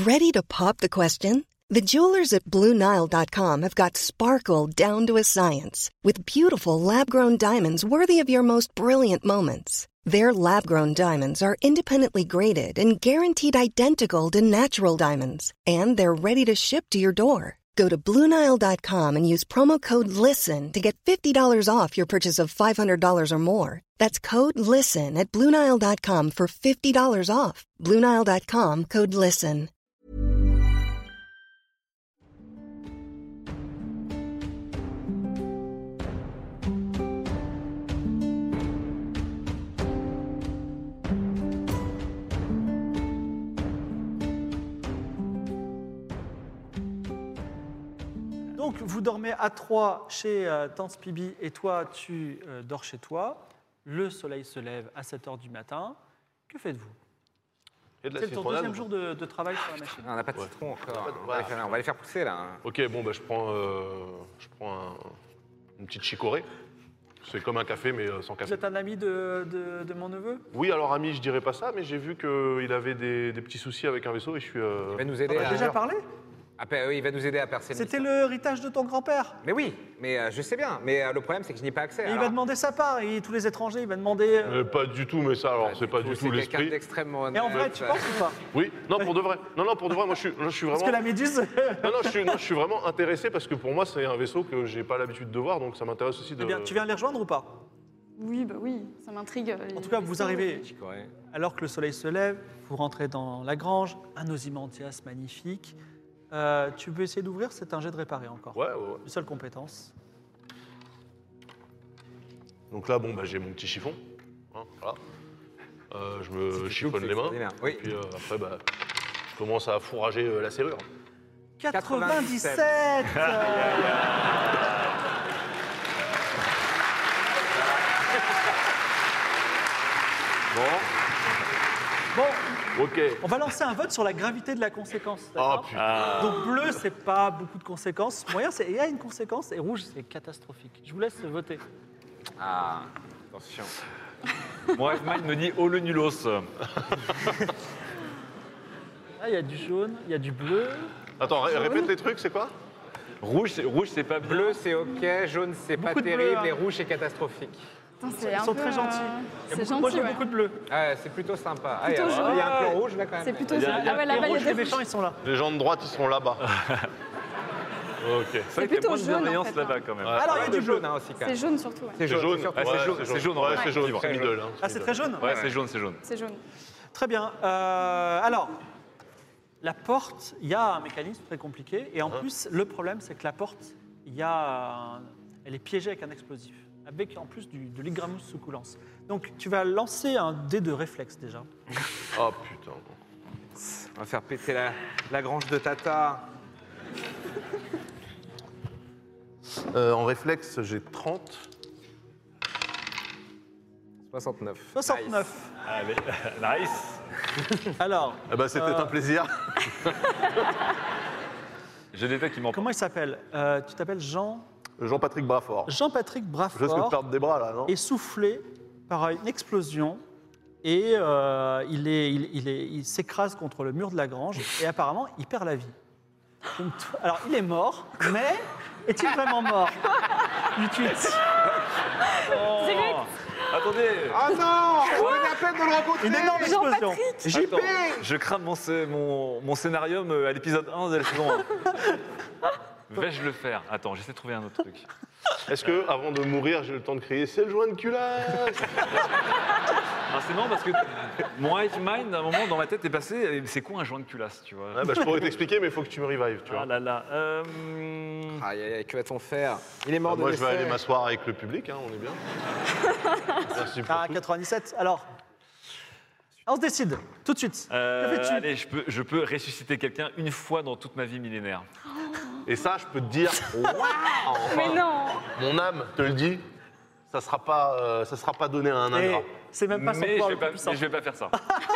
Ready to pop the question? The jewelers at BlueNile.com have got sparkle down to a science with beautiful lab-grown diamonds worthy of your most brilliant moments. Their lab-grown diamonds are independently graded and guaranteed identical to natural diamonds, and they're ready to ship to your door. Go to BlueNile.com and use promo code LISTEN to get $50 off your purchase of $500 or more. That's code LISTEN at BlueNile.com for $50 off. BlueNile.com, code LISTEN. Donc, vous dormez à 3 chez Tante Spibi et toi, tu dors chez toi. Le soleil se lève à 7 h du matin. Que faites-vous? C'est ton deuxième jour de travail sur la machine. On n'a pas de citron encore. On va les faire pousser, là. Ok, bon, bah, je prends une petite chicorée. C'est comme un café, mais sans café. Vous êtes un ami de mon neveu? Oui, alors ami, je dirais pas ça, mais j'ai vu qu'il avait des petits soucis avec un vaisseau et je suis... Il va nous aider On a déjà parlé? Oui, il va nous aider à percer. C'était l'héritage de ton grand-père. Mais oui, mais je sais bien. Mais le problème, c'est que je n'y ai pas accès. Il va demander sa part, et tous les étrangers, il va demander... Pas du tout, mais ça, alors, c'est pas du tout l'esprit. Extrêmement. Et en vrai, tu penses ou pas? Oui, non, pour de vrai. Non, pour de vrai, moi, je suis vraiment... Parce que la méduse... je suis vraiment intéressé parce que pour moi, c'est un vaisseau que j'ai pas l'habitude de voir, donc ça m'intéresse aussi de... Eh bien, tu viens les rejoindre ou pas? Oui, ça m'intrigue. En tout cas, vous arrivez alors que le soleil se lève, vous rentrez dans la grange, un Ozymandias magnifique. Tu peux essayer d'ouvrir, c'est un jet de réparer encore. Ouais. Une seule compétence. Donc là, bon, bah, j'ai mon petit chiffon. Hein, voilà. Je me chiffonne les mains. Oui. Et puis après, bah, je commence à fourrager la serrure. 97 Bon, Ok. on va lancer un vote sur la gravité de la conséquence. Oh d'accord putain. Donc bleu, c'est pas beaucoup de conséquences. Moyen, il y a une conséquence. Et rouge, c'est catastrophique. Je vous laisse voter. Ah, attention. Mon rêve mind me dit oh le nulos. Là, il y a du jaune, il y a du bleu. Attends, répète les trucs, c'est quoi? Rouge, c'est pas bien. Bleu, c'est ok. Jaune, c'est pas Beaucoup de bleu, terrible. hein. Et rouge, c'est catastrophique. Ils sont très gentils. C'est Moi, gentil, j'ai ouais. beaucoup de bleu. Ah, c'est plutôt sympa. Plutôt il y a jaune. un peu rouge, là, quand même. C'est plutôt Il y a- ça. il y a- Ah ouais, Les là-bas, il y rouges, a les des méchants, ils sont là. Les gens de droite, ils seront là-bas. C'est Ok. vrai qu'il y a plutôt moins de jaune, en bienveillance fait, là-bas hein. quand même. Alors, il y a de du bleu. jaune, hein, aussi, quand C'est même. jaune surtout. Ouais. C'est C'est jaune. surtout. Ah, c'est jaune, Ouais, c'est jaune. Ouais, c'est jaune. Libre. C'est middle. Hein. Ah, c'est très jaune? Ouais, c'est jaune, c'est jaune. C'est jaune. Très bien. Alors, la porte, il y a un mécanisme très compliqué. Et en plus, le problème, c'est que la porte, elle est piégée avec un explosif. Avec en plus de l'Igramus succulence. Donc, tu vas lancer un dé de réflexe déjà. Oh putain. On va faire péter la grange de Tata. En réflexe, j'ai 30. 69. 69. Allez, nice. Alors, Eh ben, c'était un plaisir. J'ai des têtes qui m'en comment il s'appelle Tu t'appelles Jean-Patrick Brafort. Jean-Patrick Je risque de Brafort perdre des bras, là, non? est soufflé par une explosion et il s'écrase contre le mur de la grange et apparemment, il perd la vie. Donc, alors, il est mort, mais est-il vraiment mort? Direct. Attendez. Ah non! On a la peine de le rencontrer! Une énorme explosion. JP! Attends, je crame mon scénarium à l'épisode 1 de la saison 1. Vais-je le faire? Attends, j'essaie de trouver un autre truc. Est-ce que, avant de mourir, j'ai le temps de crier c'est le joint de culasse? Non, c'est marrant parce que mon hive mind, à un moment, dans ma tête, est passé c'est quoi un joint de culasse, tu vois? Ouais, bah, je pourrais t'expliquer, mais il faut que tu me revives, tu vois. Ah là là. Aïe, aïe, aïe, que va-t-on faire? Il est mort de Moi, je vais décès. aller m'asseoir avec le public, hein, on est bien. Merci pour Ah, tout. 97. Alors, on se décide, tout de suite. Que fais-tu? Allez, je peux ressusciter quelqu'un une fois dans toute ma vie millénaire. Et ça, je peux te dire, waouh! Mais non. Mon âme te le dit, ça sera pas donné à un Et ingrat. c'est même pas son Mais pouvoir je le vais plus puissant. pas, mais je vais pas faire ça.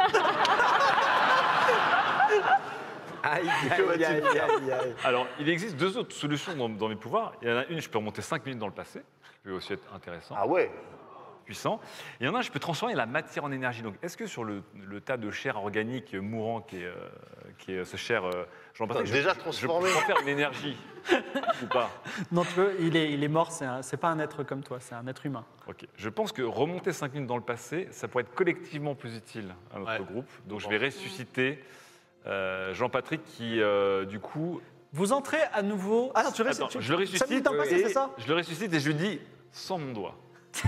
Aïe, Que va-t-il aïe, aïe, faire aïe, aïe. Alors, il existe deux autres solutions dans mes pouvoirs. Il y en a une, je peux remonter 5 minutes dans le passé, ce qui peut aussi être intéressant. Ah ouais? puissant. Il y en a un, je peux transformer la matière en énergie. Donc, est-ce que sur le tas de chair organique mourant qui est ce cher Jean-Patrick, Déjà je transformé. peux en faire une énergie ou pas? Non, tu veux, il est mort, c'est pas un être comme toi, c'est un être humain. Ok. Je pense que remonter 5 minutes dans le passé, ça pourrait être collectivement plus utile à notre Ouais. groupe. Donc, je vais ressusciter Jean-Patrick qui, du coup... Vous entrez à nouveau. Ah non, tu restes. Attends, je le Ça minutes dans le passé, ressuscite, c'est ça je le ressuscite et je lui dis sans mon doigt.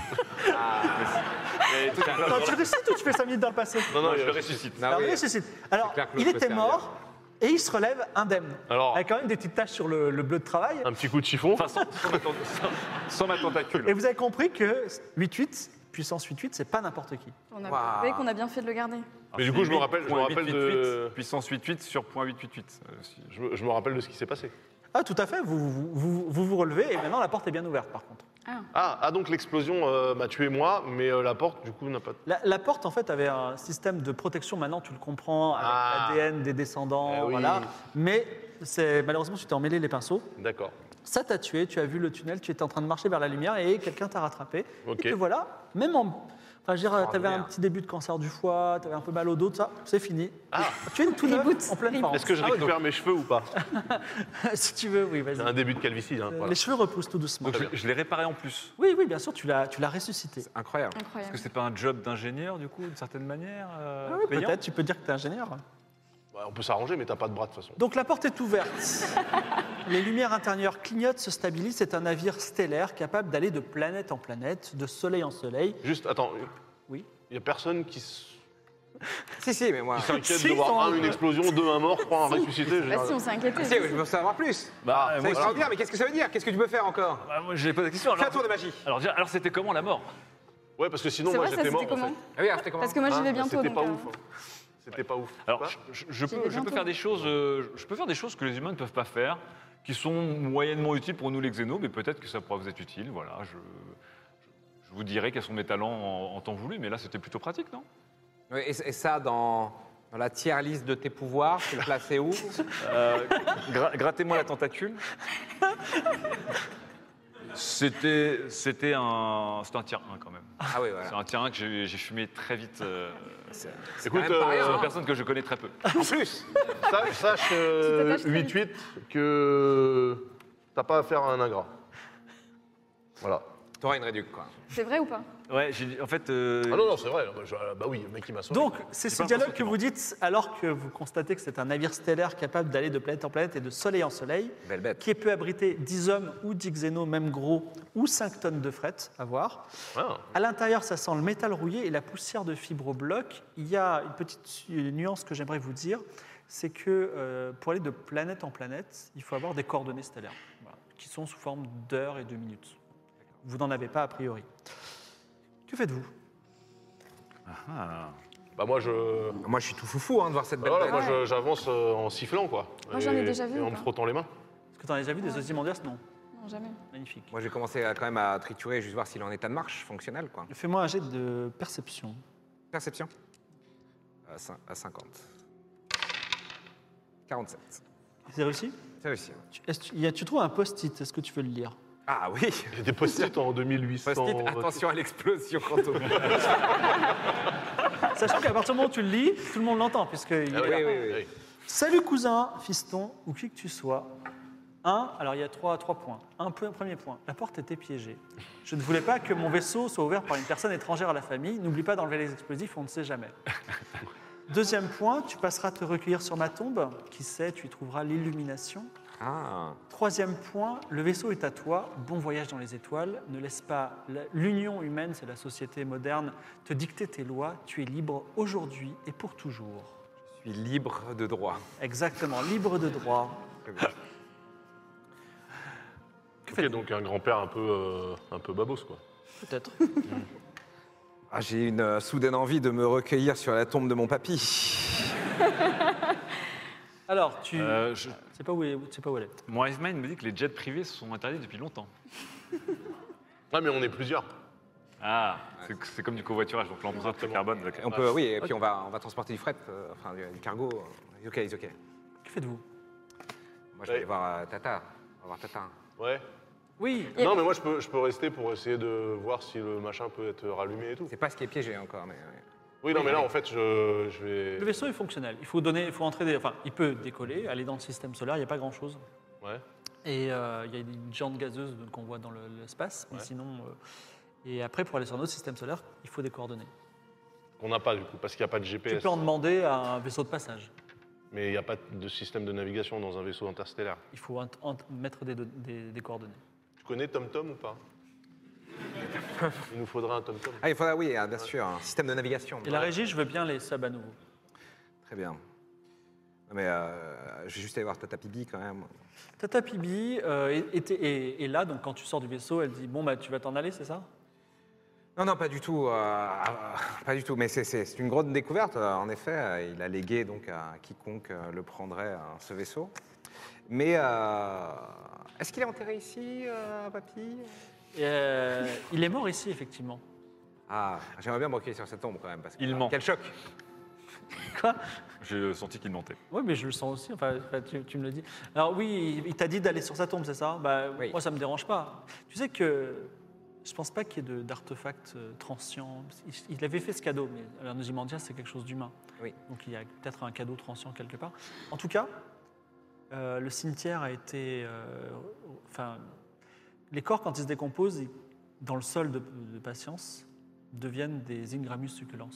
Attends, tu ressuscites ou tu fais 5 minutes dans le passé Non, je le ressuscite. Ah Alors, oui. il ressuscite. Alors, clair que il l'autre était peut mort et il se relève indemne. Alors, Avec quand même des petites taches sur le bleu de travail. un petit coup de chiffon. Enfin, sans ma tentacule. Et vous avez compris que 8-8, puissance 8-8, c'est pas n'importe qui. On a Waouh. prouvé qu'on a bien fait de le garder. Mais du coup, je me rappelle de. Puissance 8-8 sur point 8-8-8. Je me rappelle de ce qui s'est passé. Ah, tout à fait, vous relevez et maintenant la porte est bien ouverte par contre. Donc l'explosion m'a tué moi, mais la porte, du coup, n'a pas. La porte, en fait, avait un système de protection, maintenant tu le comprends, avec l'ADN des descendants, oui. voilà. Mais malheureusement, tu t'es emmêlé les pinceaux. D'accord. Ça t'a tué, tu as vu le tunnel, tu étais en train de marcher vers la lumière et quelqu'un t'a rattrapé. Ok. Et te voilà, même en... Enfin, je veux dire, t'avais un Extraordinaire. petit début de cancer du foie, t'avais un peu mal au dos, tout ça, c'est fini. Ah. Tu es une tout neuve, Reboot. en pleine forme. Est-ce que je récupère mes cheveux ou pas? Si tu veux, oui, C'est vas-y. un début de calvitie. Hein, voilà. Les cheveux repoussent tout doucement. Donc je l'ai réparé en plus. Oui, oui, bien sûr, tu l'as ressuscité. Incroyable. Est-ce Incroyable. que c'est pas un job d'ingénieur, du coup, d'une certaine manière Ah oui, payant peut-être, tu peux dire que tu es ingénieur. Ouais, on peut s'arranger, mais t'as pas de bras de toute façon. Donc la porte est ouverte. Les lumières intérieures clignotent, se stabilisent. C'est un navire stellaire capable d'aller de planète en planète, de soleil en soleil. Juste, attends. Oui. Il y a personne qui Si, mais moi. s'inquiète Si, de voir ils sont- une explosion, deux un mort, trois un ressuscité. Bah si, on s'est inquiété. Si, je veux savoir plus. Bah, C'est moi, extraordinaire, mais qu'est-ce que ça veut dire? Qu'est-ce que tu peux faire encore? moi, j'ai pas de question. Fais un tour de magie. Alors c'était comment la mort? Ouais, parce que sinon, C'est moi, vrai, ça j'étais mort. c'était en fait. comment Ah oui, alors c'était comment? Parce que moi j'y vais bientôt. C'était donc, pas ouf. Hein. C'était pas ouf. Alors, Quoi je J'y vais peux bientôt. faire des choses. Je peux faire des choses que les humains ne peuvent pas faire, qui sont moyennement utiles pour nous les xénos, mais peut-être que ça pourra vous être utile. Voilà, je vous dirai quels sont mes talents en temps voulu, mais là c'était plutôt pratique, non? Ouais, et ça, dans la tier list de tes pouvoirs, tu le plaçais où? Grattez-moi la tentacule. C'était un tiers 1 quand même. Ah oui, C'est voilà. un tiers 1 que j'ai fumé très vite. C'est Écoute, quand même pas rien, C'est hein. une personne que je connais très peu. En plus. Sache t'attaches très 8-8 que t'as pas affaire à un ingrat. Voilà. T'auras une réduc, quoi. C'est vrai ou pas? Ouais, en fait. Ah non, c'est vrai. Bah oui, le mec qui m'a sauvé. Donc, c'est J'ai ce pas dialogue l'impression que vous dites alors que vous constatez que c'est un navire stellaire capable d'aller de planète en planète et de soleil en soleil, Belle bête. qui peut abriter 10 hommes ou 10 xénos, même gros, ou 5 tonnes de fret, à voir. Ah. À l'intérieur, ça sent le métal rouillé et la poussière de fibrobloc. Il y a une petite nuance que j'aimerais vous dire, c'est que pour aller de planète en planète, il faut avoir des coordonnées stellaires, voilà, qui sont sous forme d'heures et de minutes. Vous n'en avez pas a priori. Que faites-vous? Bah moi, je suis tout foufou hein, de voir cette belle bête. moi, j'avance en sifflant, quoi. Moi, j'en ai déjà vu, Et ou en me pas frottant les mains. Est-ce que tu en as déjà vu des Ozymandias? Non. Non, jamais. Magnifique. Moi, j'ai commencé quand même à triturer, juste voir s'il est en état de marche fonctionnel, quoi. Fais-moi un jet de perception. Perception à 50. 47. C'est réussi? C'est réussi. Tu trouves un post-it, est-ce que tu veux le lire? Ah oui. Il y a des post-it en 2800. Post-it, attention à l'explosion quand on... Sachant qu'à partir du moment où tu le lis, tout le monde l'entend, puisque... Ah il oui, est là. oui. Salut cousin, fiston, ou qui que tu sois. Alors il y a trois points. Premier point, la porte était piégée. Je ne voulais pas que mon vaisseau soit ouvert par une personne étrangère à la famille. N'oublie pas d'enlever les explosifs, on ne sait jamais. Deuxième point, tu passeras te recueillir sur ma tombe. Qui sait, tu y trouveras l'illumination. Ah. Troisième point, le vaisseau est à toi, bon voyage dans les étoiles, ne laisse pas l'union humaine, c'est la société moderne, te dicter tes lois, tu es libre aujourd'hui et pour toujours. Je suis libre de droit. Exactement, libre de droit. Très bien. Ok, donc un grand-père un peu babos, quoi. Peut-être. Ah, j'ai une soudaine envie de me recueillir sur la tombe de mon papy. Alors, tu... Je- C'est pas où elle est. Mon Hive Mind me dit que les jets privés sont interdits depuis longtemps. Ouais, mais on est plusieurs. Ah, c'est comme du covoiturage, donc l'empreinte carbone. On peut, oui, et puis on va transporter du fret, enfin du cargo. It's ok. Que faites-vous? Moi, je vais aller voir Tata. On va voir Tata. Ouais. Oui, Et- Non, mais moi, je peux rester pour essayer de voir si le machin peut être rallumé et tout. C'est pas ce qui est piégé encore, mais. Oui, non, mais là, en fait, je vais... le vaisseau est fonctionnel. Il faut entrer enfin, il peut décoller, aller dans le système solaire, il n'y a pas grand-chose. Ouais. Et il y a une géante gazeuse qu'on voit dans l'espace, mais Ouais. sinon... et après, pour aller sur un autre système solaire, il faut des coordonnées. Qu'on n'a pas, du coup, parce qu'il n'y a pas de Tu GPS. peux en demander à un vaisseau de passage. Mais il n'y a pas de système de navigation dans un vaisseau interstellaire. Il faut mettre des coordonnées. Tu connais TomTom ou pas? Il nous faudra un TomTom. Ah, il faudra, oui, bien sûr, un système de navigation. Et la régie, je veux bien les subs à nouveau. Très bien. Non, mais je vais juste aller voir Tata Pibi quand même. Tata Pibi est là, donc quand tu sors du vaisseau, elle dit bon bah tu vas t'en aller, c'est ça? Non, non, pas du tout. Pas du tout. Mais c'est une grande découverte. En effet, il a légué donc à quiconque le prendrait ce vaisseau. Mais est-ce qu'il est enterré ici, papy? Il est mort ici effectivement. Ah, j'aimerais bien me recueillir sur cette tombe quand même. Parce que, Il ment. Quel choc! Quoi? J'ai senti qu'il mentait. Oui, mais je le sens aussi. Enfin, tu me le dis. Alors oui, il t'a dit d'aller sur sa tombe, c'est ça? Bah, Oui. moi, ça me dérange pas. Tu sais que je pense pas qu'il y ait d'artefacts transients. Il avait fait ce cadeau, mais alors Ozymandias, c'est quelque chose d'humain. Oui. Donc il y a peut-être un cadeau transient quelque part. En tout cas, le cimetière a été. Enfin, les corps, quand ils se décomposent, dans le sol de patience, deviennent des Ingramus succulents.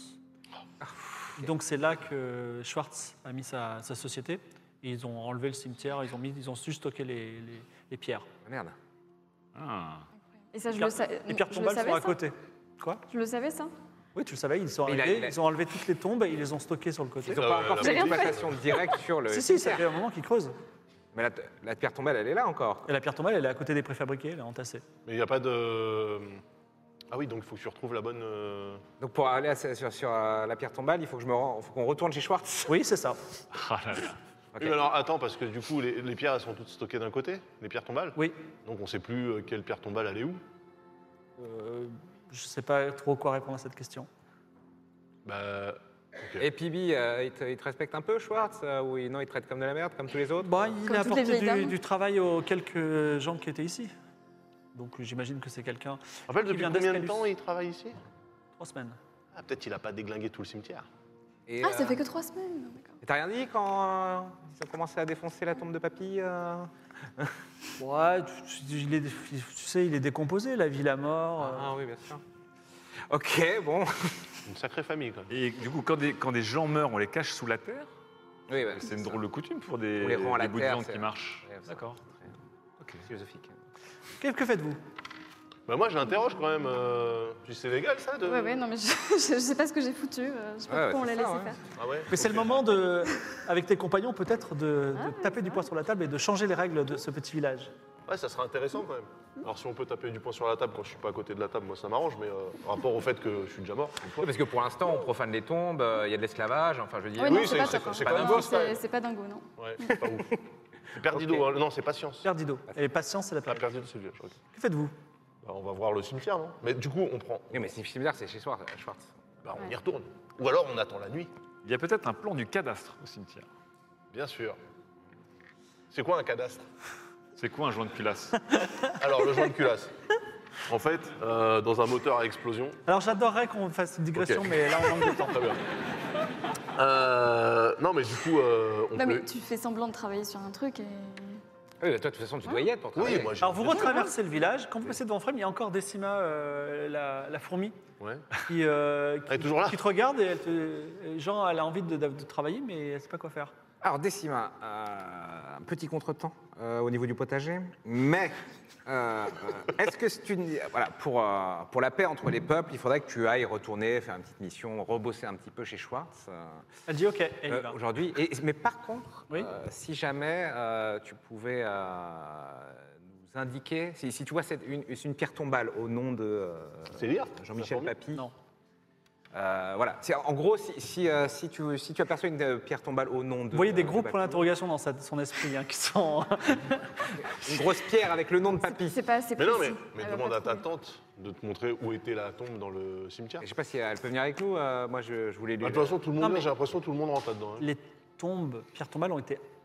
Donc c'est là que Schwartz a mis sa société. Et ils ont enlevé le cimetière, ils ont su stocker les pierres. Ah, merde. Ah. Et ça, je Pierre- le savais. Les pierres je le tombales savais, sont à ça côté. Quoi? Je le savais, ça. Oui, tu le savais, ils sont Mais arrivés, ils ont enlevé toutes les tombes et ils les ont stockées sur le côté. Ils n'ont pas encore la- fait J'ai rien fait. l'exploitation directe sur le Si, ça cimetière. fait un moment qu'ils creusent. Mais la pierre tombale, elle est là encore. Et la pierre tombale, elle est à côté des préfabriqués, elle est entassée. Mais il n'y a pas de... Ah oui, donc il faut que tu retrouves la bonne... Donc pour aller sur la pierre tombale, il faut qu'on retourne chez Schwartz. Oui, c'est ça. Ah là là. Ok. Oui, mais alors attends, parce que du coup, les pierres, elles sont toutes stockées d'un côté, les pierres tombales. Oui. Donc on ne sait plus quelle pierre tombale, elle est où. Je ne sais pas trop quoi répondre à cette question. Bah... ok. Et Pibi, il te respecte un peu, Schwartz ou non, il te traite comme de la merde, comme tous les autres? Bah, il Comme a toutes les apporté vieilles dames. du travail aux quelques gens qui étaient ici. Donc j'imagine que c'est quelqu'un. En fait, Qui depuis vient combien de d'Escalus. temps il travaille ici? 3 semaines. Ah, peut-être qu'il n'a pas déglingué tout le cimetière. Et, Ah, ça fait que 3 semaines. D'accord. et t'as rien dit quand ils ont commencé à défoncer la tombe de papy Ouais, tu sais, il est décomposé, la vie, la mort. Ah oui, bien sûr. Ok, bon. Une sacrée famille, quand même. Et du coup, quand des gens meurent, on les cache sous la terre. Oui, C'est une drôle de coutume pour des On les rend à la bouts de terre, viande c'est- qui marchent. Ouais, c'est D'accord. très philosophique. Que faites-vous? Bah moi, je l'interroge quand même. C'est légal, ça de... Ouais, non, mais je sais pas ce que j'ai foutu. Je sais pas Ouais, pourquoi on c'est l'a ça, laissé ouais. faire. Ah ouais. Mais c'est le Ok. moment, avec tes compagnons, peut-être de taper du poing sur la table et de changer les règles de ce petit village. Ouais, ça sera intéressant quand même. Alors si on peut taper du poing sur la table quand je suis pas à côté de la table, moi ça m'arrange, mais rapport au fait que je suis déjà mort. une fois. Oui, parce que pour l'instant, on profane les tombes, il y a de l'esclavage, enfin, je veux dire. Ouais, non, Oui, c'est pas c'est- top. c'est hein. quand même Non, beau, ça, quand même. c'est pas dingo, non. Ouais, c'est pas ouf. C'est Perdido, Ok. hein. Non, c'est Patience. Perdido. Et patience, c'est la Ah, période. Perdido, c'est le vieux, je crois. Que faites-vous? Bah, on va voir le cimetière, non? Mais du coup, on prend. Oui, mais c'est bizarre, c'est chez Schwartz. Bah, on y Ouais. retourne. Ou alors on attend la nuit. Il y a peut-être un plan du cadastre au cimetière. Bien sûr. C'est quoi un cadastre? C'est quoi un joint de culasse? Alors, le joint de culasse. En fait, dans un moteur à explosion. Alors j'adorerais qu'on fasse une digression, Ok. mais là on manque de temps. Très bien. Non, mais du coup, on Non, peut. mais tu fais semblant de travailler sur un truc et. Oui, mais toi, de toute façon, tu dois y être pour travailler. Oui, moi j'ai. Alors vous retraversez le village, quand vous passez devant Frame, il y a encore Décima, la fourmi, Ouais. qui, Elle est toujours là. qui te regarde et genre, elle a envie de travailler, mais elle ne sait pas quoi faire. Alors, Décima, un petit contretemps au niveau du potager, mais est-ce que c'est une. Voilà, pour la paix entre les peuples, il faudrait que tu ailles retourner, faire une petite mission, rebosser un petit peu chez Schwartz Elle dit ok, elle y va. aujourd'hui. Mais par contre, Oui. si jamais tu pouvais nous indiquer, si tu vois une pierre tombale au nom de C'est lire Jean-Michel Papy. Non. Voilà. En gros, si tu aperçois une pierre tombale au nom de. Vous voyez des de gros Papy, points d'interrogation dans son esprit qui sont. Une grosse pierre avec le nom de Papy. C'est pas assez Mais précis. non, mais Elle va demande pas à ta trouver. tante de te montrer où était la tombe dans le cimetière. Je sais pas si elle peut venir avec nous. Moi, je voulais lui. Bah, de toute façon, tout le monde Non, vient, mais- j'ai l'impression que tout le monde rentre là-dedans. hein. Les tombes, pierres tombales ont été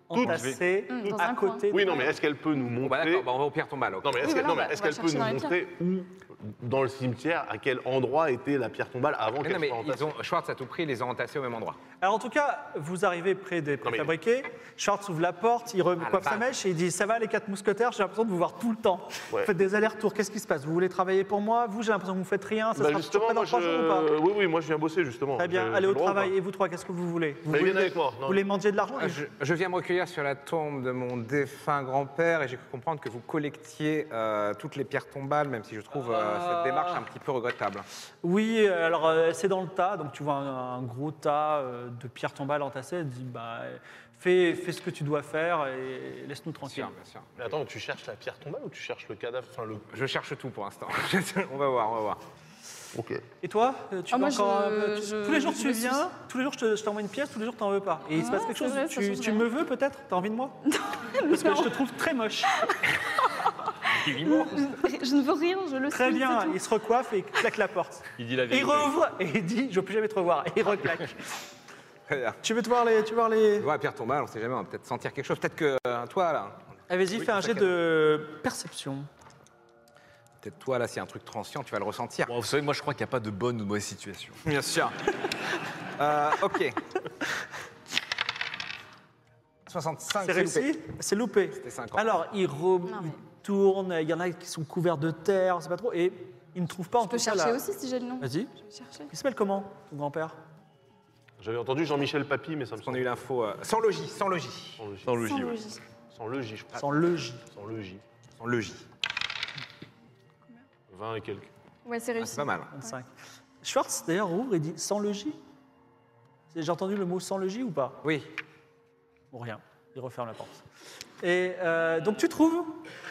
entassés Dans à un côté. Oui, de- non, mais est-ce qu'elle peut nous Bon, bah, montrer... d'accord, bah, on va au pire tombale. ok. Non, mais est-ce Oui, qu'elle voilà, non, mais est-ce on va qu'elle peut chercher nous dans les montrer où, dans le cimetière, à quel endroit était la pierre tombale avant Mais qu'elle non, mais soit entassée Schwartz à tout prix les a entassés au même endroit. Alors en tout cas, vous arrivez près des Non, mais- préfabriqués. Schwartz ouvre la porte, il recoiffe la sa base. mèche et il dit « Ça va les 4 mousquetaires, j'ai l'impression de vous voir tout le temps. Ouais. Vous faites des allers-retours, qu'est-ce qui se passe? Vous voulez travailler pour moi? Vous, j'ai l'impression que vous faites rien, ça Bah sera justement, toujours moi, dans 3 jours ou pas? Oui, moi je viens bosser justement. Très bien, J'ai allez le au droit ou travail. pas Et vous trois, qu'est-ce que vous voulez? Vous Bah, voulez, viens avec moi. Non. vous voulez manger de l'argent? Je viens me recueillir sur la tombe de mon défunt grand-père et j'ai cru comprendre que vous collectiez toutes les pierres tombales, même si je trouve cette démarche un petit peu regrettable. Oui, alors c'est dans le tas, donc tu vois un gros tas de pierres tombales entassées. Elle dit bah, fais ce que tu dois faire et laisse-nous tranquille. Bien sûr. Mais attends, tu cherches la pierre tombale ou tu cherches le cadavre enfin, le... Je cherche tout pour l'instant. On va voir. Ok. Et toi, tu Ah, veux moi, encore un je- peu- je- tous les jours je tu me viens, suis- tous les jours je t'envoie une pièce, tous les jours t'en veux pas. Et il se passe quelque c'est chose. vrai, ça change tu rien. me veux peut-être? T'as envie de moi? Parce que je te trouve très moche. Je ne veux rien, je le Très suis, bien, c'est tout. il se recoiffe et il claque la porte. Il dit la Et il vérité. rouvre et il dit je veux plus jamais te revoir. Et il reclaque. Très bien. Tu veux te voir les. Je vois la pierre tombale, on sait jamais, on va peut-être sentir quelque chose. Peut-être que toi là, Allez, vas-y, fais un jet de perception. peut-être toi là, s'il y a un truc transient, tu vas le ressentir. Bon, vous savez, moi je crois qu'il n'y a pas de bonne ou de mauvaise situation. Bien sûr. Ok. 65, C'est réussi? loupé. C'est loupé. C'était 50. Alors, il Non, mais- tourne, il y en a qui sont couverts de terre, c'est pas trop. Et il ne trouve pas en Je peux tout cas chercher la- aussi si j'ai le nom. Vas-y. Je vais chercher. Il s'appelle comment, ton grand-père? J'avais entendu Jean-Michel Papy, mais ça me On semble a eu l'info. Sans logis. sans logis. Sans logis, Sans ouais. logis. Sans logis, je crois. Sans le J. Sans logis. Sans logis. 20 et quelques. Ouais, c'est Ah, réussi. c'est pas mal. 25. Schwartz, d'ailleurs, ouvre et dit sans le J. J'ai entendu le mot sans le J ou pas? Oui. Bon, rien. Il referme la porte. Et donc tu trouves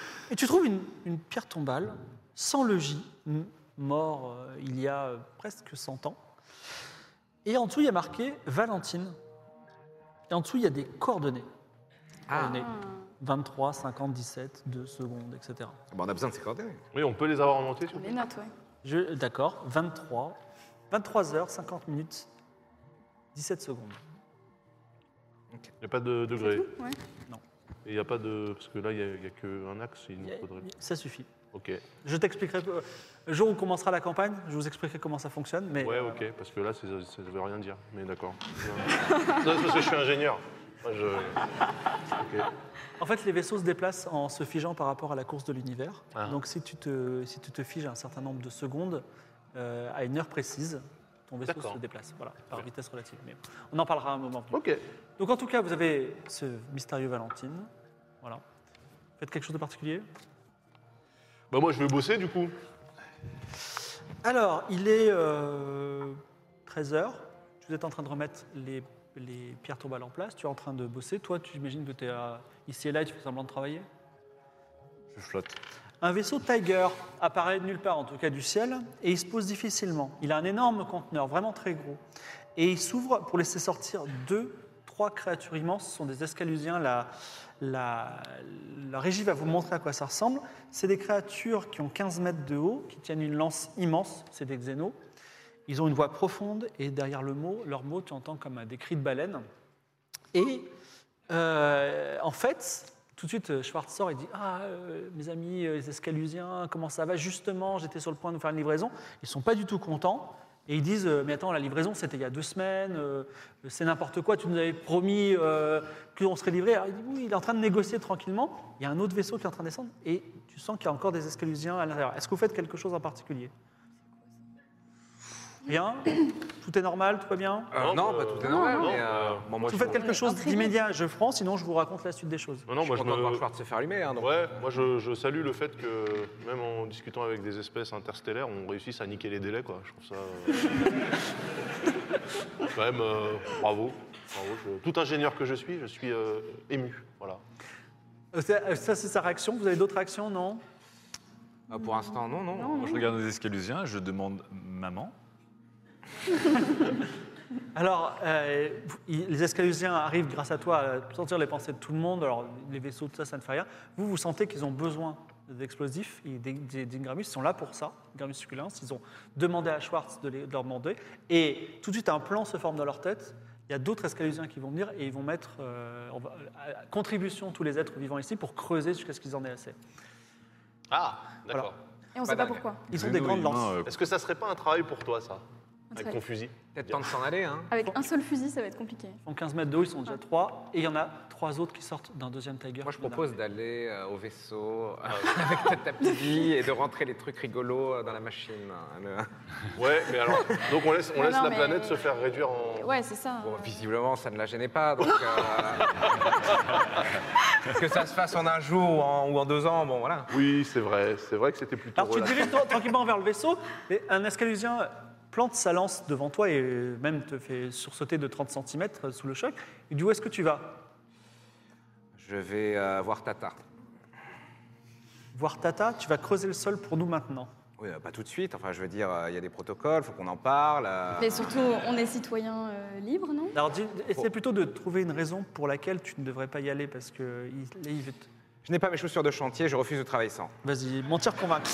une pierre tombale sans le J, mort il y a presque 100 ans. Et en dessous, il y a marqué Valentine. Et en dessous, il y a des coordonnées. Coordonnées 23, 50, 17, 2 secondes, etc. Bon, on a besoin de ces coordonnées. Oui, on peut les avoir en entier, s'il On vous les plaît. note, ouais. D'accord, 23 heures, 50 minutes, 17 secondes. Il n'y a pas de degré. Ouais. Et il n'y a pas de... Parce que là, il n'y a qu'un axe, il nous faudrait... Ça suffit. Ok. Je t'expliquerai. Le jour où commencera la campagne, je vous expliquerai comment ça fonctionne. Mais Ouais, ok, parce que là, ça ne veut rien dire. Mais d'accord. Non, c'est parce que je suis ingénieur. Moi, Ok. en fait, les vaisseaux se déplacent en se figeant par rapport à la course de l'univers. Ah. Donc, si tu te figes à un certain nombre de secondes, à une heure précise, ton vaisseau D'accord. se déplace, voilà, par vitesse relative. Mais on en parlera à un moment venu. Ok. Donc, en tout cas, vous avez ce mystérieux Valentine. Voilà. Faites quelque chose de particulier? Bah moi, je vais bosser, du coup. Alors, il est 13h. Vous êtes en train de remettre les pierres tombales en place. Tu es en train de bosser. Toi, tu imagines que tu es ici et là et tu fais semblant de travailler. Je flotte. Un vaisseau Tiger apparaît de nulle part, en tout cas du ciel, et il se pose difficilement. Il a un énorme conteneur, vraiment très gros. Et il s'ouvre pour laisser sortir 3 créatures immenses. Ce sont des escalusiens. La régie va vous montrer à quoi ça ressemble. C'est des créatures qui ont 15 mètres de haut, qui tiennent une lance immense. C'est des xénos. Ils ont une voix profonde et derrière leur mot, tu entends comme des cris de baleine. Et en fait, tout de suite, Schwartz sort et dit « Ah, mes amis, les escalusiens, comment ça va? Justement, j'étais sur le point de vous faire une livraison. » Ils ne sont pas du tout contents. Et ils disent « Mais attends, la livraison, c'était il y a 2 semaines. C'est n'importe quoi. Tu nous avais promis qu'on serait livré. » Alors, il dit « Oui, il est en train de négocier tranquillement. Il y a un autre vaisseau qui est en train de descendre. Et tu sens qu'il y a encore des escalusiens à l'intérieur. Est-ce que vous faites quelque chose en particulier? Rien? Tout est normal? Tout va bien? Non, bah, pas tout est normal. non, mais, bah, moi, Vous je faites quelque chose intrigué. d'immédiat, je prends, sinon je vous raconte la suite des choses. Non, non, moi, suis je content de voir me... Schwartz se faire allumer. Hein, donc. Ouais, moi je salue le fait que même en discutant avec des espèces interstellaires, on réussisse à niquer les délais, quoi. Je trouve ça... quand même, bravo. Tout ingénieur que je suis ému, voilà. Ça, c'est sa réaction. Vous avez d'autres réactions, non? Pour l'instant, non. Moi, je regarde les escalusiens, je demande maman. Alors, les escalusiens arrivent grâce à toi à sentir les pensées de tout le monde. Alors, les vaisseaux, tout ça, ça ne fait rien. Vous senez qu'ils ont besoin d'explosifs et d'Ingramus. Ils sont là pour ça, Ingramus succulens. Ils ont demandé à Schwartz de leur demander. Et tout de suite, un plan se forme dans leur tête. Il y a d'autres escalusiens qui vont venir et ils vont mettre à contribution tous les êtres vivants ici pour creuser jusqu'à ce qu'ils en aient assez. Ah, d'accord. Et on Pas sait pas dingue. pourquoi. Ils ont des grandes lances. Est-ce que ça serait pas un travail pour toi, ça? Avec travail. ton fusil? Peut-être temps de s'en aller, hein. Avec un seul fusil, ça va être compliqué. Ils font 15 mètres de haut, ils sont déjà 3. Et il y en a 3 autres qui sortent d'un deuxième Tiger. Moi, je propose d'aller au vaisseau avec ta tapis vie et de rentrer les trucs rigolos dans la machine. Ouais, mais alors, donc on laisse Non, la mais- planète se faire réduire en... Ouais, c'est ça. Bon, visiblement, ça ne la gênait pas, donc... que ça se fasse en un jour ou en 2 ans, bon, voilà. Oui, c'est vrai que c'était plutôt... Alors tu te relax. diriges tranquillement vers le vaisseau, et un escalusien plante sa lance devant toi et même te fait sursauter de 30 cm sous le choc. Il dit où est-ce que tu vas? Je vais voir Tata. Voir Tata, tu vas creuser le sol pour nous maintenant. Oui, pas tout de suite, enfin, je veux dire, il y a des protocoles, faut qu'on en parle. Mais surtout, on est citoyen libre, non? Alors essaie plutôt de trouver une raison pour laquelle tu ne devrais pas y aller parce que il veut Je n'ai pas mes chaussures de chantier, je refuse de travailler sans. Vas-y, mentir convaincre.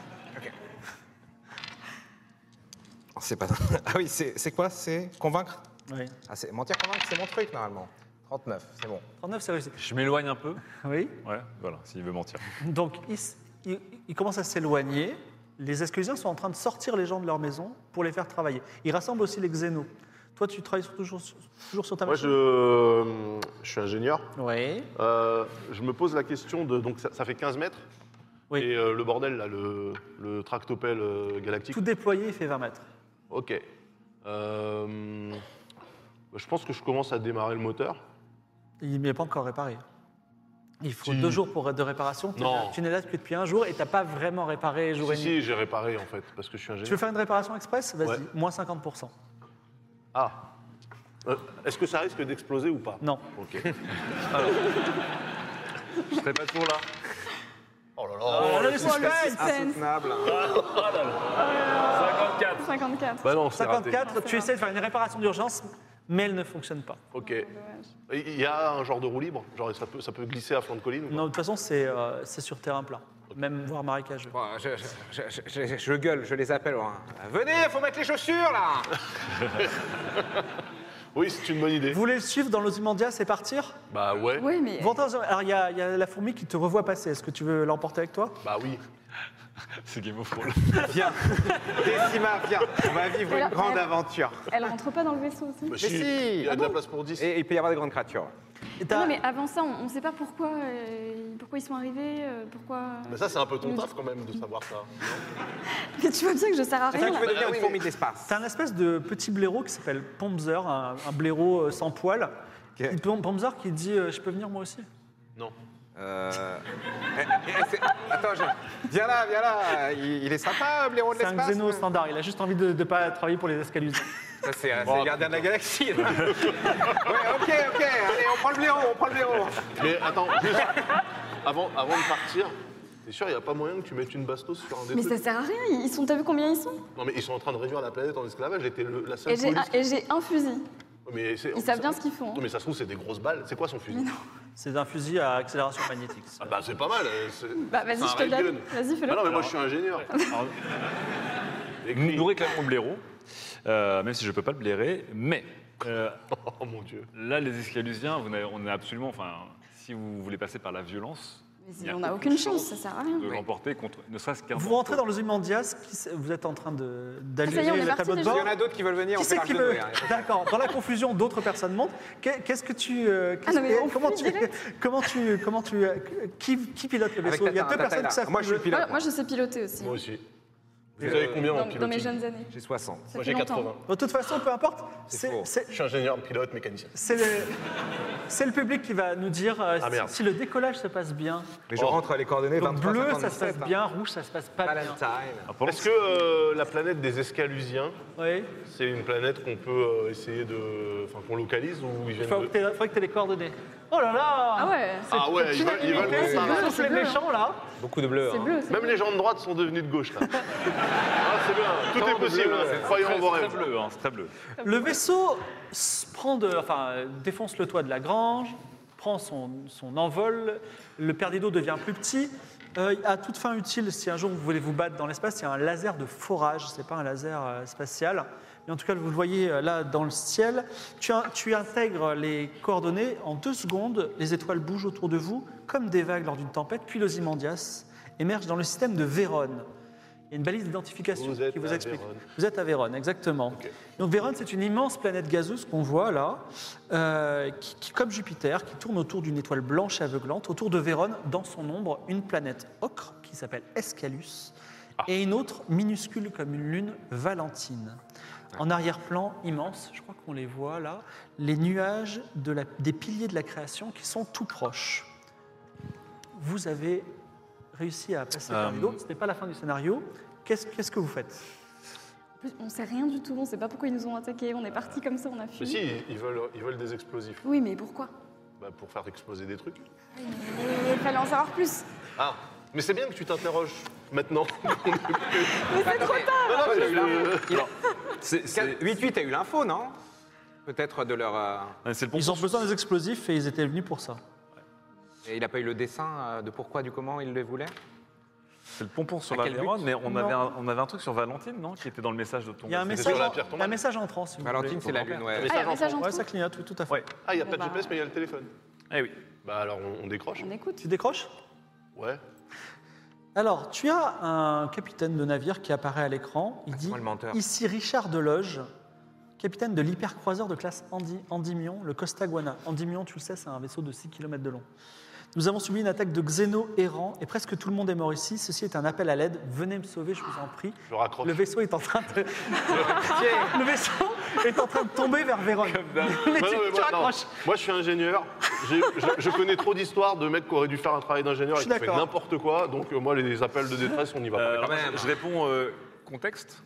Oh, c'est pas... Ah oui, c'est quoi? C'est convaincre? Oui. Ah, mentir, convaincre, c'est mon truc, normalement. 39, c'est bon. 39, c'est réussi. Je m'éloigne un peu. Oui. Ouais, voilà, s'il veut mentir. Donc il commence à s'éloigner. Les escalusiens sont en train de sortir les gens de leur maison pour les faire travailler. Ils rassemblent aussi les xénos. Toi, tu travailles toujours sur ta Moi, machine? je suis ingénieur. Oui. Je me pose la question de... Donc, ça fait 15 mètres. Oui. Et le bordel, là, le tractopelle galactique. Tout déployé, il fait 20 mètres. Ok. Je pense que je commence à démarrer le moteur. Il n'est pas encore réparé. Il faut Si. 2 jours de réparation. Non. Tu n'es là que depuis un jour et tu n'as pas vraiment réparé jour et nuit. Si, j'ai réparé, en fait, parce que je suis Tu veux ingénieur. faire une réparation express? Vas-y, Ouais. moins 50%. Ah. Est-ce que ça risque d'exploser ou pas? Non. Ok. Alors. Je serais pas toujours là. Oh là là. le le suspense. suspense. Insoutenable. 54. 54. Bah non, c'est raté. 54, tu essaies de faire une réparation d'urgence, mais elle ne fonctionne pas. Ok. Dommage. Il y a un genre de roue libre? Genre, ça peut glisser à flanc de colline ou pas? Non, de toute façon, c'est sur terrain plat, même voire marécageux. Bon, je gueule, je les appelle. Hein. Venez, faut mettre les chaussures, là. Oui, c'est une bonne idée. Vous voulez le suivre dans l'Ozymandias et partir? Bah ouais. Oui, mais. Alors, il y a la fourmi qui te revoit passer. Est-ce que tu veux l'emporter avec toi? Bah oui. C'est Game of Thrones. Viens. Décima, viens. On va vivre Elle- une grande elle- aventure. Elle rentre pas dans le vaisseau aussi? Bah, si. Il y a Ah de la bon place pour 10. Et il peut y avoir des grandes créatures. Et t'as- Non, mais avant ça, on ne sait pas pourquoi ils sont arrivés, pourquoi. Mais ça, c'est un peu ton taf quand même de savoir ça. Mais tu vois bien que je sers à C'est vrai rien. que tu veux là. devenir oui, une mais- fourmi de l'espace. T'as un espèce de petit blaireau qui s'appelle Pomzer, un blaireau sans poil. Ok. Pomzer qui dit Je peux venir moi aussi? Non. Attends, viens là. Il est sympa, blaireau de C'est un l'espace. xéno standard. Il a juste envie de ne pas travailler pour les escalusiers. Ça, c'est le gardien de la galaxie. Là. Ouais, ok. Allez, on prend le blaireau. Mais attends, juste avant de partir, t'es sûr, il n'y a pas moyen que tu mettes une bastos sur un des Mais trucs? ça sert à rien. Ils sont. T'as vu combien ils sont? Non, mais ils sont en train de réduire la planète en esclavage. J'étais la seule Et j'ai police. et j'ai un fusil. Mais Ils savent bien ce qu'ils font. Non, mais ça se trouve, c'est des grosses balles. C'est quoi son fusil? C'est un fusil à accélération magnétique. Ah bah, c'est pas mal. Bah, vas-y, c'est un je te le railgun. donne. Vas-y, fais-le. Bah non, mais moi, je suis ingénieur. Nous réclamons le blaireau, même si je ne peux pas le blairer, mais Oh mon Dieu. là, les escalusiens, on est absolument, enfin, si vous voulez passer par la violence, Mais il y a on n'a aucune aucune chance, ça sert à rien. de l'emporter contre, ne serait-ce qu'un. Vous rentrez dans l'Ozymandias, vous êtes en train d'allumer Ça y est, on est le parti tableau de déjà. Il y bord. en a d'autres qui veulent venir, on Qui fait c'est qui l'arche de veut Noé. Hein. D'accord. Dans la confusion, d'autres personnes montent. Qu'est-ce que tu Ah non, mais on comment fuit tu direct. comment tu qui pilote le vaisseau? Il y a Tata, deux personnes là. qui savent Moi, je suis conduire. pilote. Moi, je sais piloter aussi. Moi aussi. Vous avez combien en Dans mes pilotage? jeunes années. J'ai 60. Ça Moi, fait j'ai longtemps. 80. De toute façon, peu importe. faux. Je suis ingénieur, pilote, mécanicien. C'est le public qui va nous dire merde. si le décollage se passe bien. Mais je rentre les coordonnées Donc 23, bleu, 57, ça se passe hein. bien. Rouge, ça se passe pas bien. Valentine. Est-ce que la planète des Escalusiens, Oui. c'est une planète qu'on peut essayer de. Enfin, qu'on localise ou ils Il viennent faudrait que tu aies les coordonnées. Oh là là. Ah ouais, Ah ouais, ils veulent qu'on c'est s'arrête. bleu, Tous les c'est bleu. méchants là. Beaucoup de bleu. C'est hein. bleu. c'est Même bleu. les gens de droite sont devenus de gauche, là. Ah, c'est bien. Tout est de possible. bleu, hein. Croyons en vos C'est rêves. très bleu, hein, c'est très bleu. Le vaisseau défonce le toit de la grange, prend son envol, le perdido devient plus petit. À toute fin utile, si un jour vous voulez vous battre dans l'espace, il y a un laser de forage, c'est pas un laser spatial. mais en tout cas, vous le voyez là dans le ciel. Tu intègres les coordonnées. En 2 secondes, les étoiles bougent autour de vous comme des vagues lors d'une tempête, puis l'Ozymandias émerge dans le système de Vérone. Il y a une balise d'identification qui vous explique. Vérone. Vous êtes à Vérone, exactement. Ok. Donc Vérone, c'est une immense planète gazeuse qu'on voit là, qui, comme Jupiter, qui tourne autour d'une étoile blanche et aveuglante. Autour de Vérone, dans son ombre, une planète ocre qui s'appelle Escalus, et une autre minuscule comme une lune, Valentine. En arrière-plan, immense, je crois qu'on les voit là, les nuages des piliers de la création qui sont tout proches. Vous avez réussi à passer par les dos, ce n'est pas la fin du scénario. Qu'est-ce que vous faites? En plus, on sait rien du tout, on sait pas pourquoi ils nous ont attaqués, on est partis comme ça, on a Mais fui. si, ils veulent des explosifs. Oui, mais pourquoi? Bah, pour faire exploser des trucs. Il fallait en savoir plus. Ah, mais c'est bien que tu t'interroges maintenant. Mais c'est trop tard. Toi, j'ai eu l'info. C'est 8-8 a eu l'info, non? Peut-être de leur. c'est le bon Ils ont besoin des explosifs et ils étaient venus pour ça. Et il n'a pas eu le dessin de pourquoi, du comment il les voulait? C'est le pompon sur À la quel but? Vérone, mais on Non. avait un truc sur Valentine, non? Qui était dans le message de ton. Il y a un C'était message, sur la pierre il y a un tombale. message entrant, si vous Valentine, voulez. c'est la lune, ouais. Mais Ah, il y a un message en Ouais, dessous. ça clignote, oui, tout à fait. Ouais. Ah, il n'y a pas de Bah. GPS, mais il y a le téléphone. Eh oui. Bah alors on décroche. On écoute. Tu décroches? Ouais. Alors, tu as un capitaine de navire qui apparaît à l'écran. Il c'est dit moi le menteur. Ici Richard Deloge, capitaine de l'hypercroiseur de classe Endymion, le Costaguana. Endymion, tu le sais, c'est un vaisseau de 6 km de long. Nous avons subi une attaque de xénos errants et presque tout le monde est mort ici. Ceci est un appel à l'aide. Venez me sauver, je vous en prie. Je raccroche. Le vaisseau est en train de. Le vaisseau est en train de tomber vers Vérone. Mais Ouais, tu, ouais, tu moi, non. raccroches. Moi, je suis ingénieur. Je connais trop d'histoires de mecs qui auraient dû faire un travail d'ingénieur Je et suis qui fait d'accord. n'importe quoi. Donc, moi, les appels de détresse, on y va pas. Alors, quand même. je réponds contexte.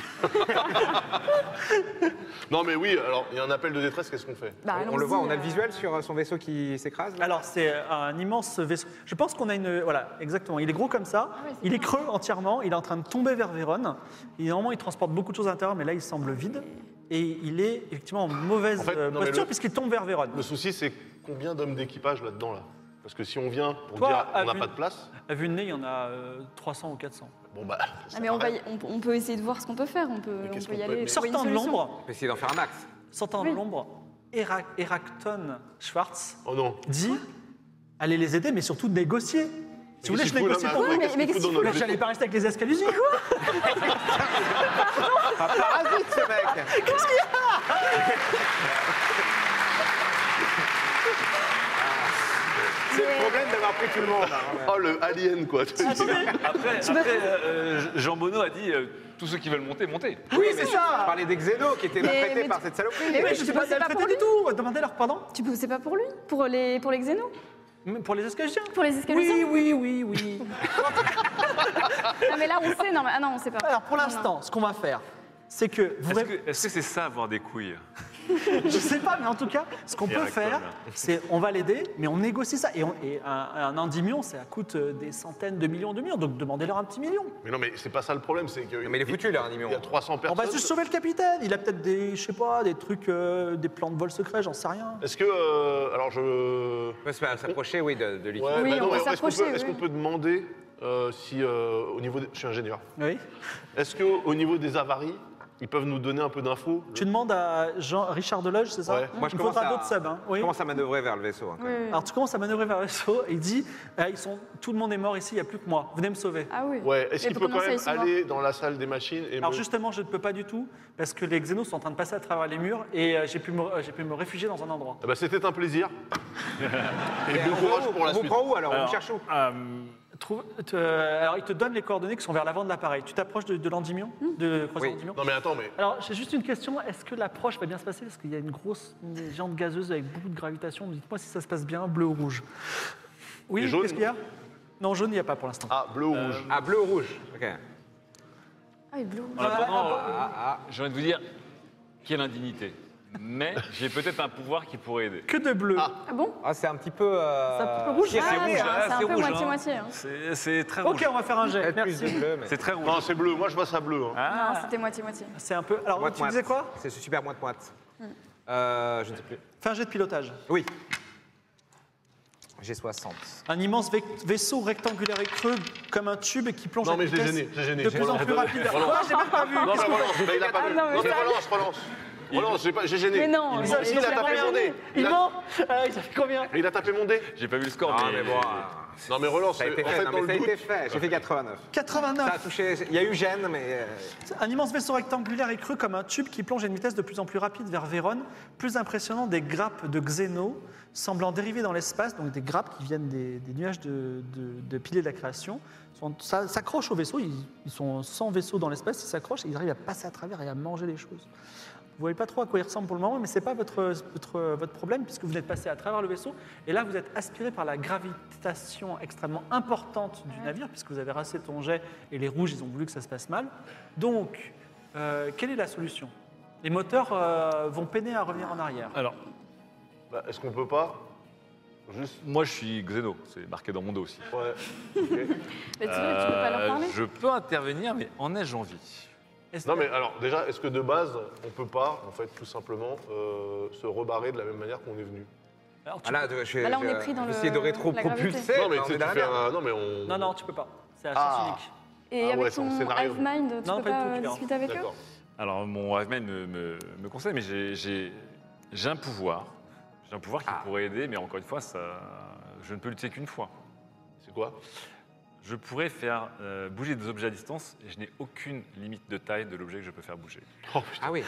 Non, mais oui, alors, il y a un appel de détresse, qu'est-ce qu'on fait? Bah, On le allons-y, voit, on a le visuel sur son vaisseau qui s'écrase là? Alors, c'est un immense vaisseau. Je pense qu'on a une. Voilà, exactement. Il est gros comme ça. ouais, c'est Il est ça. creux entièrement. Il est en train de tomber vers Vérone. Et normalement, il transporte beaucoup de choses à l'intérieur, mais là, il semble vide. Et il est effectivement en mauvaise En fait, non, mais posture le- puisqu'il tombe vers Vérone. Le souci, c'est combien d'hommes d'équipage là-dedans, là? Parce que si on vient pour Toi, dire à on n'a vue- pas de place, À vue de nez, il y en a 300 ou 400. bon bah. Ah, mais on peut essayer de voir ce qu'on peut faire, on peut qu'est-ce y qu'on peut- aller. mais- trouver une Sortant de solution. l'ombre, On peut essayer d'en faire un max. sortant Oui. de l'ombre, Eracton Schwartz Oh non. dit allez les aider, mais surtout de négocier. Si vous voulez, je négocie pour vous. Qu'est-ce mais qu'il fout qu'est-ce dans qu'il notre Mais vaisseau? j'allais pas rester avec les escalusiers, quoi. Ah, parasite ce mec! C'est le problème d'avoir pris tout le monde. hein. Oh, le alien, quoi. Après, Jean Bonneau a dit tous ceux qui veulent monter, montez. Oui, mais c'est ça. je parlais des xénos qui étaient Mais- maltraités mais par tu- cette saloperie. Mais oui, Je sais pas c'est pas traité pour du lui. tout. Demandez-leur pardon. Tu peux, c'est pas pour lui, pour les xénos, Mais pour les escalusiers. pour les escalusiers. Oui. Ah mais là on sait, non, mais, ah non, on sait pas. Alors pour Non, l'instant, ce qu'on va faire, c'est que vous Est-ce que c'est ça avoir des couilles? je sais pas, mais en tout cas, ce qu'on peut Eracton, faire, là. c'est on va l'aider, mais on négocie ça. Et un endymion, ça coûte des centaines de millions de millions, donc demandez-leur un petit million. Mais non, mais c'est pas ça le problème, c'est que. Non, mais il est foutu, là, un Il y a 300 On personnes. va juste sauver le capitaine. Il a peut-être des, je sais pas, des trucs, des plans de vol secret, j'en sais rien. Est-ce que. Alors, je. On peut s'approcher, oui, de lui. Ouais, Oui, bah on non, va mais s'approcher, est-ce qu'on oui. peut demander si, au niveau. Je suis ingénieur. Oui. Est-ce qu'au niveau des avaries, ils peuvent nous donner un peu d'infos? Tu demandes à Richard Deloge, c'est ça? Ouais. Moi, je Il commence faudra à- d'autres subs. Hein. Oui. Je commence à manœuvrer vers le vaisseau. hein, quand Oui, même. oui. Alors tu commences à manœuvrer vers le vaisseau et il dit tout le monde est mort ici, il n'y a plus que moi. Venez me sauver. Ah oui. Ouais, est-ce Mais qu'il peut comment quand ça, même ils sont morts aller dans la salle des machines et Alors me- justement, je ne peux pas du tout parce que les xénos sont en train de passer à travers les murs et j'ai pu me réfugier dans un endroit. Eh ben, c'était un plaisir. Et Et bon on courage va où pour la On vous suite. prend où alors On Alors, vous cherche où Alors il te donne les coordonnées qui sont vers l'avant de l'appareil. Tu t'approches de l'endymion, de croiseur Oui. Endymion. Non, mais attends, mais. Alors j'ai juste une question, est-ce que l'approche va bien se passer? Parce qu'il y a une géante gazeuse avec beaucoup de gravitation. Dites-moi si ça se passe bien, bleu ou rouge. Oui, Et jaune, qu'est-ce qu'il y a? Non, jaune, il n'y a pas pour l'instant. Ah, bleu ou rouge? Ah, bleu ou rouge Ok. Ah oui, bleu. En attendant, Ah, j'ai envie de vous dire, quelle indignité. Mais j'ai peut-être un pouvoir qui pourrait aider. Que de bleu. Ah bon? ah, c'est un petit peu. C'est un petit peu rouge. tiré. Ah, rouge, c'est là, un c'est peu rouge, moitié-moitié. hein. C'est très rouge. Ok, on va faire un jet. Peut-être plus Merci. de bleu, mais. C'est très rouge. Non, c'est bleu. Moi, je vois ça bleu. hein. Ah, Non, c'était moitié-moitié. C'est un peu. Alors, tu disais quoi? C'est super moite-moite. Je ne sais plus. Fais un jet de pilotage. Oui. J'ai 60. Un immense vaisseau rectangulaire et creux comme un tube et qui plonge Non, à mais une je l'ai vitesse gêné, j'ai gêné. de plus en plus rapide. Relance. Quoi, j'ai même pas vu. Non, mais Qu'est-ce que- relance, mais il a pas vu. non, mais Non, mais ça- relance. Relance, j'ai gêné. Non, Il il ment. a- Si, il a tapé mon dé. Il ment. Ah, il a fait combien? Il a tapé mon dé. J'ai pas vu le score, Ah, mais bon. Non, mais relance. Ça a été En fait, fait, non, dans mais ça a le été doute. fait. J'ai fait 89. 89. Ça a touché. Il y a eu gêne, mais. Un immense vaisseau rectangulaire et creux comme un tube qui plonge à une vitesse de plus en plus rapide vers Vérone. Plus impressionnant, des grappes de xénos semblant dériver dans l'espace, donc des grappes qui viennent des nuages de piliers de la création. Ça s'accroche au vaisseau, ils sont 100 vaisseaux dans l'espace, ils s'accrochent et ils arrivent à passer à travers et à manger les choses. Vous ne voyez pas trop à quoi ils ressemblent pour le moment, mais ce n'est pas votre problème puisque vous êtes passé à travers le vaisseau et là vous êtes aspiré par la gravitation extrêmement importante du navire puisque vous avez rassé ton jet et les rouges ils ont voulu que ça se passe mal. Donc, quelle est la solution? Les moteurs vont peiner à revenir en arrière. Alors, Bah, est-ce qu'on peut pas juste. moi je suis Xeno, c'est marqué dans mon dos aussi. Ouais. Mais tu peux pas leur parler? Je peux intervenir, mais en ai-je envie? Non, mais alors, déjà, est-ce que de base, on peut pas, en fait, tout simplement, se rebarrer de la même manière qu'on est venu? Alors, tu Ah là, je Bah là, on est pris dans vais essayer de la rétro-propulser. Non, mais on tu est sais, dans tu la fais merde. un. Non, mais on. Non, non, tu peux pas. C'est à Ah. sens unique. Et Ah ouais, avec c'est en ton scénario. Hive Mind, tu Non, peux pas du tout, pas tu verras. discuter avec eux? D'accord. Alors, mon Hiveman me conseille, mais j'ai un pouvoir. J'ai un pouvoir qui pourrait aider, mais encore une fois, je ne peux lutter qu'une fois. C'est quoi? Je pourrais faire bouger des objets à distance et je n'ai aucune limite de taille de l'objet que je peux faire bouger. Oh putain. Ah oui.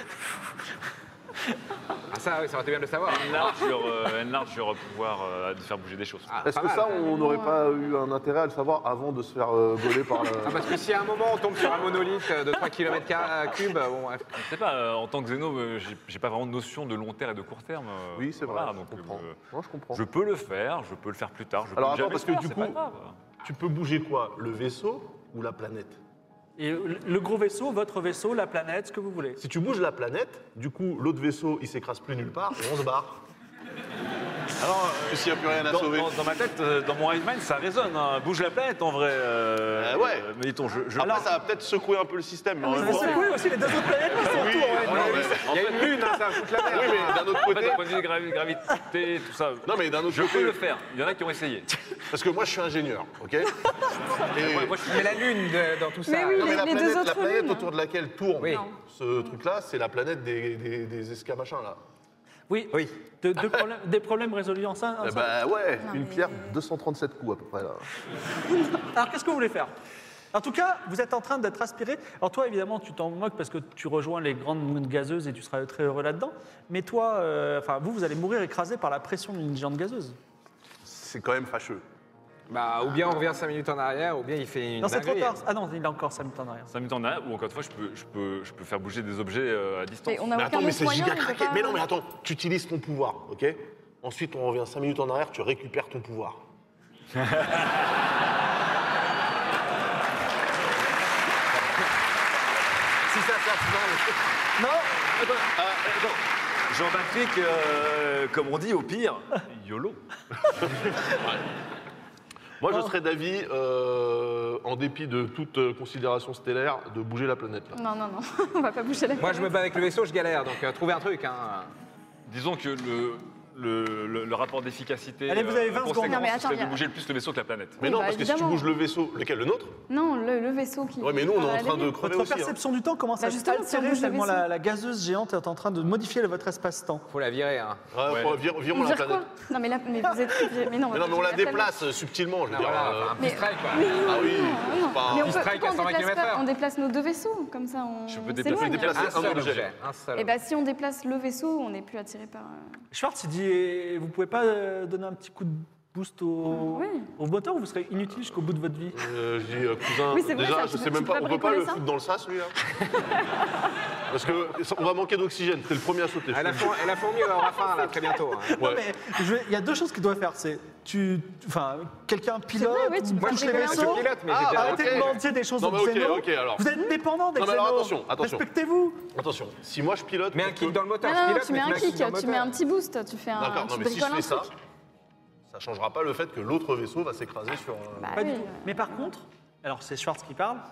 Ah ça, oui, ça aurait été bien de le savoir. Une largeur pouvoir de faire bouger des choses. Ah, Est-ce pas que mal. ça, on n'aurait pas eu un intérêt à le savoir avant de se faire gauler par le. Ah, parce que si à un moment on tombe sur un monolithe de 3 km3, bon, bref. Je sais pas, en tant que Xeno, j'ai pas vraiment de notion de long terme et de court terme. Oui, c'est voilà, vrai. donc, Je comprends. Non, je comprends. je peux le faire plus tard. Je Alors, peux attends, jamais parce le que faire, du c'est pas coup- grave. Tu peux bouger quoi? Le vaisseau ou la planète? Et le gros vaisseau, votre vaisseau, la planète, ce que vous voulez. Si tu bouges la planète, du coup, l'autre vaisseau, il s'écrase plus nulle part et on se barre. Alors, S'il n'y a plus rien à dans, sauver. dans ma tête, dans mon Hive Mind, ça résonne. Hein. Bouge la planète en vrai. Ouais. Mais dis-donc, Après, ça va peut-être secouer un peu le système. Mais en même Vous temps. secouez aussi les deux autres planètes qui sont Oui, autour. ouais. voilà, ouais. Il y a une lune, hein, ça va foutre la merde. Oui, mais d'un autre En fait, côté. d'un point de vue de gravité, tout ça, Non, mais d'un autre je côté. peux le faire. Il y en a qui ont essayé. Parce que moi, je suis ingénieur, ok? Et. Moi, je suis Mais la lune dans tout ça. Mais oui, Non, mais la les deux planète, autres la planète lunes. autour de laquelle tourne Oui. ce truc-là, c'est la planète des escamachins, là. Oui, Oui. des problèmes résolus en ça. Eh bah ouais, Non, une mais- pierre, 237 coups à peu près, là. Alors, qu'est-ce que vous voulez faire? En tout cas, vous êtes en train d'être aspiré. Alors, toi, évidemment, tu t'en moques parce que tu rejoins les grandes gazeuses et tu seras très heureux là-dedans. Mais toi, vous allez mourir écrasé par la pression d'une géante gazeuse. C'est quand même fâcheux. Bah, ou bien on revient 5 minutes en arrière, ou bien il fait une Non, c'est trop dinguerie. tard. Ah non, il a encore 5 minutes en arrière. 5 minutes en arrière, ou encore une fois, je peux faire bouger des objets à distance. Mais on n'a Mais aucun attends, mais autre c'est moyen, giga on peut craqué. pas- Mais non, mais attends, tu utilises ton pouvoir, ok? Ensuite, on revient 5 minutes en arrière, tu récupères ton pouvoir. Si ça passe, Non. Jean-Patrick, comme on dit, au pire, YOLO. moi, je serais d'avis, en dépit de toute considération stellaire, de bouger la planète. Là. Non, on va pas bouger la Moi je me bats avec le vaisseau, je galère, donc trouvez un truc. Hein. Disons que le rapport d'efficacité. Allez, vous avez 20 conséquent, secondes. Non, mais ce attends, serait il y a- de bouger le plus le vaisseau que la planète. Mais Oui, non, bah, parce que si tu évidemment. bouges le vaisseau, lequel? Le nôtre? Non, le vaisseau qui. Ouais, mais nous, on est en la train de lune. crever Votre aussi. hein. perception du temps commence Bah, à justement, si on s'altérer bouge le tellement vaisseau. la gazeuse géante est en train de modifier votre espace-temps. Faut la virer. Hein. Ouais, Ouais. virons On la dire planète. quoi? Non, mais là, mais vous êtes. Mais non, Mais non, mais on la planète. déplace subtilement, je veux Ah, dire. voilà, un petit Mais- strike quoi. Ah oui, Non, c'est pas- mais on petit peut, strike à pourquoi 120 km/h. on déplace nos deux vaisseaux, comme ça on. Je peux on déplacer s'éloigne. des déplacer Un un seul objet. objet. Un seul Et bah si on déplace le vaisseau, on n'est plus attiré par. Schwartz, il dit vous pouvez pas donner un petit coup de boost Oui. au moteur ou vous serez inutile jusqu'au bout de votre vie? Je dis, cousin, Oui, c'est vrai, déjà, ça, je tu sais peux- même tu pas, peux on peut pas bricoler le ça foutre dans le sas, lui, là. Parce que on va manquer d'oxygène, c'est le premier à sauter. Elle a fourmi aura faim là très bientôt. Hein. Non, Ouais. mais il y a deux choses qu'il doit faire. C'est quelqu'un pilote, vrai, oui, tu ou peux touche les bricoler un Je vaisseaux. pilote, mais Ah, j'ai déjà. Arrêtez ok. de mentir des choses Non, aux mais ok, xénos. ok, alors. Vous êtes dépendant des Non, mais alors, xénos. attention. Respectez-vous. Attention, si moi je pilote. Mets un parce kick que- dans le moteur. Non, je non, pilote, tu mets mais un tu kick, dans le tu mets moteur. un petit boost, tu fais un. D'accord, tu non, mais si je bricoles fais un ça, truc. ça changera pas le fait que l'autre vaisseau va s'écraser sur. Bah Pas oui. du tout. Mais par contre, alors c'est Schwartz qui parle,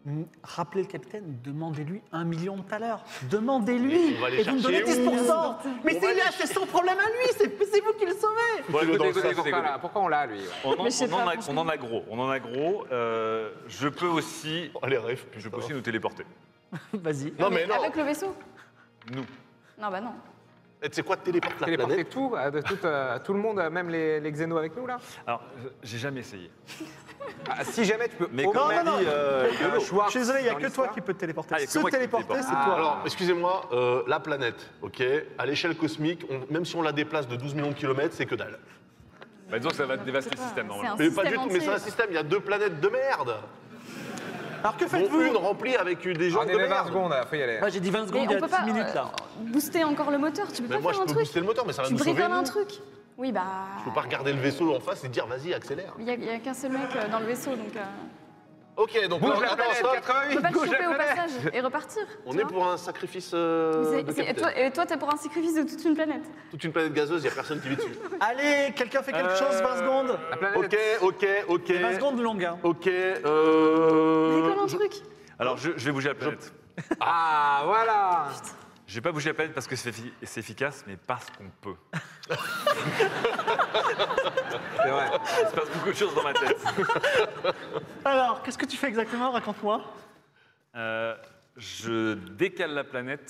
Rappelez le capitaine, demandez-lui 1 million tout à l'heure. Demandez-lui. On va aller Et vous me donnez chercher 10%. Mais On va c'est aller là, c'est son problème à lui. C'est vous qui le sauvez. Bon, allez, dans le Écoutez, sac. Pourquoi on l'a, lui? On en, Mais je sais on en pas, a, franchement. on en a gros. On en a gros. Je peux aussi, Oh, les refs, je peux aussi nous téléporter. Vas-y. Non, mais non. Avec le vaisseau Nous. Non, bah non. Tu sais quoi, téléporte la Téléporter planète. tout, tout le monde, même les xénos avec nous, là? Alors, j'ai jamais essayé. Ah, si jamais tu peux. Mais au comme moins non, non. dire, Je Schwartz suis désolé, il n'y a dans que toi l'histoire. qui peux te téléporter. Ah, il y a que Se moi qui me téléporter, c'est téléporte. toi. Alors, excusez-moi, la planète, ok, à l'échelle cosmique, même si on la déplace de 12 millions de kilomètres, c'est que dalle. Bah, disons que ça va dévaster le pas, système, c'est normalement. un Mais pas du système tout, mais c'est un entier. système, il y a 2 planètes de merde. Alors que Dont faites-vous une remplie avec des gens On de est 20 merde. secondes, faut y aller. Moi j'ai dit 20 Mais secondes il y on a peut 10 pas minutes là. booster encore le moteur. Tu peux Mais pas moi, faire je un peux truc. booster le moteur, mais ça va Tu nous sauver. bricoles un nous. truc. Oui, bah. Je peux pas regarder le vaisseau en face et dire, vas-y, accélère. Il y a qu'un seul mec dans le vaisseau, donc. Ok, donc Bouge la attends, planète, stop. On 88, peut pas le bouge choper la au planète. passage et repartir. On tu est vois. pour un sacrifice C'est- de c'est- capitaine. et toi, t'es pour un sacrifice de toute une planète. Toute une planète gazeuse, il n'y a personne qui vit dessus. Allez, quelqu'un fait quelque chose, 20 secondes. La planète. Ok. 20 secondes longues. Hein. Ok, Bricole un truc. Alors, je vais bouger la planète. Ah, voilà. Je vais pas bouger la planète parce que c'est c'est efficace, mais parce qu'on peut. C'est vrai. Il se passe beaucoup de choses dans ma tête. Alors, qu'est-ce que tu fais exactement? Raconte-moi. Je décale la planète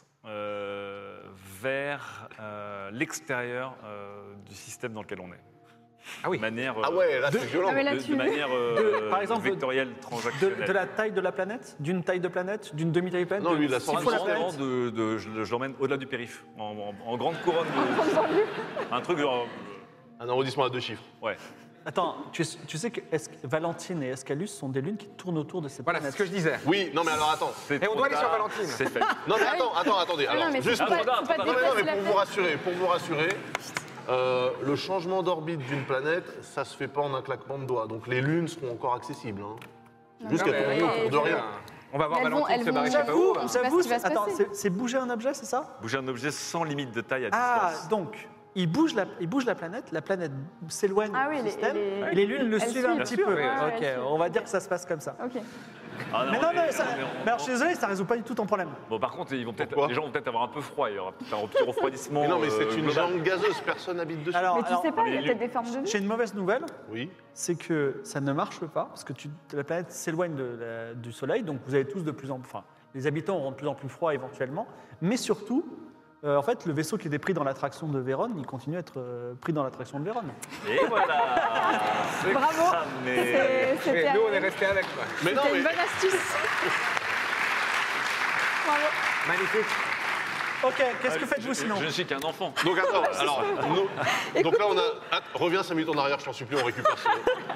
vers l'extérieur du système dans lequel on est. Ah oui. De manière, Ah ouais, là c'est violent. Ah, mais là, de manière par exemple, vectorielle, transactionnelle. De la taille de la planète? D'une taille de planète? D'une demi-taille de planète? Non, lui, il a S'il senti faut la Vraiment, planète. je l'emmène au-delà du périph', en grande couronne. Un truc genre. Un arrondissement à 2 chiffres. Ouais. Attends, tu sais que Valentine et Escalus sont des lunes qui tournent autour de cette Voilà, c'est planète. ce que je disais. Oui, non mais alors attends. C'est Et on trop doit aller sur tard, Valentine. C'est fait. Non mais attendez. Ah Alors, non, mais juste faut pour... pas, faut pas attends, Non déplacer mais la pour vous rassurer, le changement d'orbite d'une planète, ça se fait pas en un claquement de doigts. Donc les lunes seront encore accessibles. Hein. Juste Non, qu'elles mais- tournent autour de rien. On va voir Elles vont- Valentine elles se barrer vont- chez Pao. On sait pas ce qui va se attends, passer. c'est bouger un objet, c'est ça? Bouger un objet sans limite de taille à Ah, distance. donc, il bouge la planète s'éloigne Ah oui, du les- système, les- et les lunes le elles suivent un suivent. petit Bien peu. sûr, ouais, Ok, elles suivent. on va dire que ça se passe comme ça. Ok. Ah Mais non, mais, on alors, je suis désolé, ça résout pas du tout ton problème. Bon, par contre, ils vont Pourquoi les gens vont peut-être avoir un peu froid. Il y aura peut-être un petit refroidissement. Mais non mais c'est une global. jambe gazeuse, personne n'habite dessus. Alors, Mais tu sais pas, il y a les peut-être des formes de vie. j'ai une mauvaise nouvelle, Oui. c'est que ça ne marche pas, parce que la planète s'éloigne du Soleil, donc vous avez tous de plus en plus... Enfin, les habitants auront de plus en plus froid éventuellement, mais surtout, en fait, le vaisseau qui était pris dans l'attraction de Vérone, il continue à être pris dans l'attraction de Vérone. Et voilà. C'est Bravo. cramé. C'était Mais nous, on est restés avec. quoi. Mais non c'était mais une bonne astuce. Bravo. Magnifique. Ok, qu'est-ce que faites-vous sinon? Je ne suis qu'un enfant. donc attends, alors donc là on a reviens 5 minutes en arrière, je t'en supplie, on récupère ça.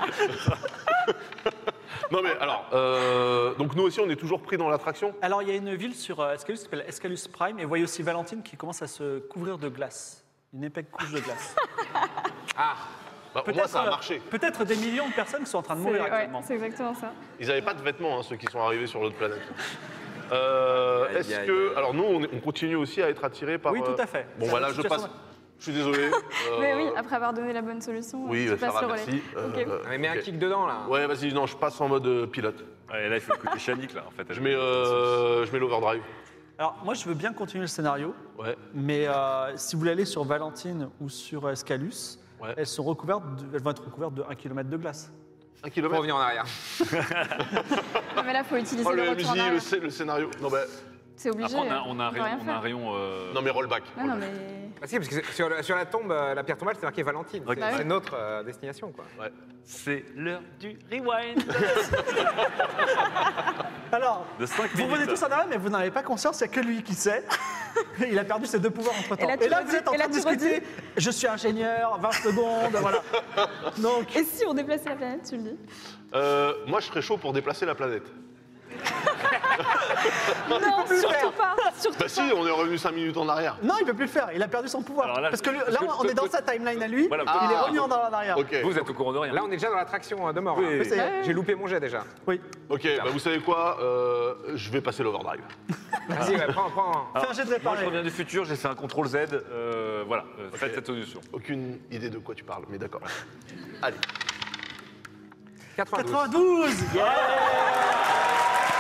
Non mais alors donc nous aussi on est toujours pris dans l'attraction. Alors, il y a une ville sur Escalus qui s'appelle Escalus Prime, et vous voyez aussi Valentine qui commence à se couvrir de glace. Une épaisse couche de glace. Bah, au moins ça a marché. Peut-être des millions de personnes qui sont en train de mourir Ouais, actuellement. c'est exactement ça. Ils n'avaient pas de vêtements, hein, ceux qui sont arrivés sur l'autre planète. Aïe, Est-ce aïe, que... aïe. Alors nous, on continue aussi à être attirés par... Oui, tout à fait. Bon, Ça, voilà, de je toute passe... façon, Je suis désolé. Mais oui, après avoir donné la bonne solution, Oui, tu ça passes va, le relais. merci. Ok. Mais mets un ok. kick dedans, là. Ouais, vas-y, non, je passe en mode pilote. Ouais, là, il faut écouter Chanique, là, en fait. Je mets l'overdrive. Alors, moi, je veux bien continuer le scénario, Ouais. mais si vous voulez aller sur Valentine ou sur Escalus, Ouais. elles vont être recouvertes de 1 km de glace. 1 Faut kilomètre. revenir en arrière. Non, mais là, il faut utiliser Oh, le le retour en MJ, arrière. le scénario. Non, bah, C'est obligé. Après, on a peut rien un faire. rayon. non mais rollback. Non, mais. Bah si, parce que sur la tombe, la pierre tombale, c'est marqué Valentine. Ok. C'est notre destination, quoi. Ouais. C'est l'heure du rewind Alors, de 5 vous minutes. venez tous en arrière, mais vous n'en avez pas conscience, il n'y a que lui qui sait. Il a perdu ses 2 pouvoirs entre temps. Et là, tu vous redis- êtes en et là, train de tu discuter. Je suis ingénieur, 20 secondes, voilà. Donc, Et si on déplaçait la planète, tu le dis? Moi, je serais chaud pour déplacer la planète. Non, surtout pas. Surtout Bah si, on est revenu 5 minutes en arrière. non, il ne peut plus le faire, il a perdu son pouvoir. Alors là, Parce que là, parce que on est dans toi- sa timeline à lui, Voilà, il est toi- revenu en arrière. Ok. Vous êtes au courant de rien. Là, on est déjà dans l'attraction de mort. Oui. là. Ça y est. J'ai loupé mon jet déjà. Oui. Ok, bah vous savez quoi je vais passer l'overdrive. Vas-y, ouais, prends. Fais un jet de Moi, je réparer. reviens du futur, j'ai fait un contrôle Z. Voilà, faites cette solution. Aucune idée de quoi tu parles, mais d'accord. Allez. 92. 92 yeah.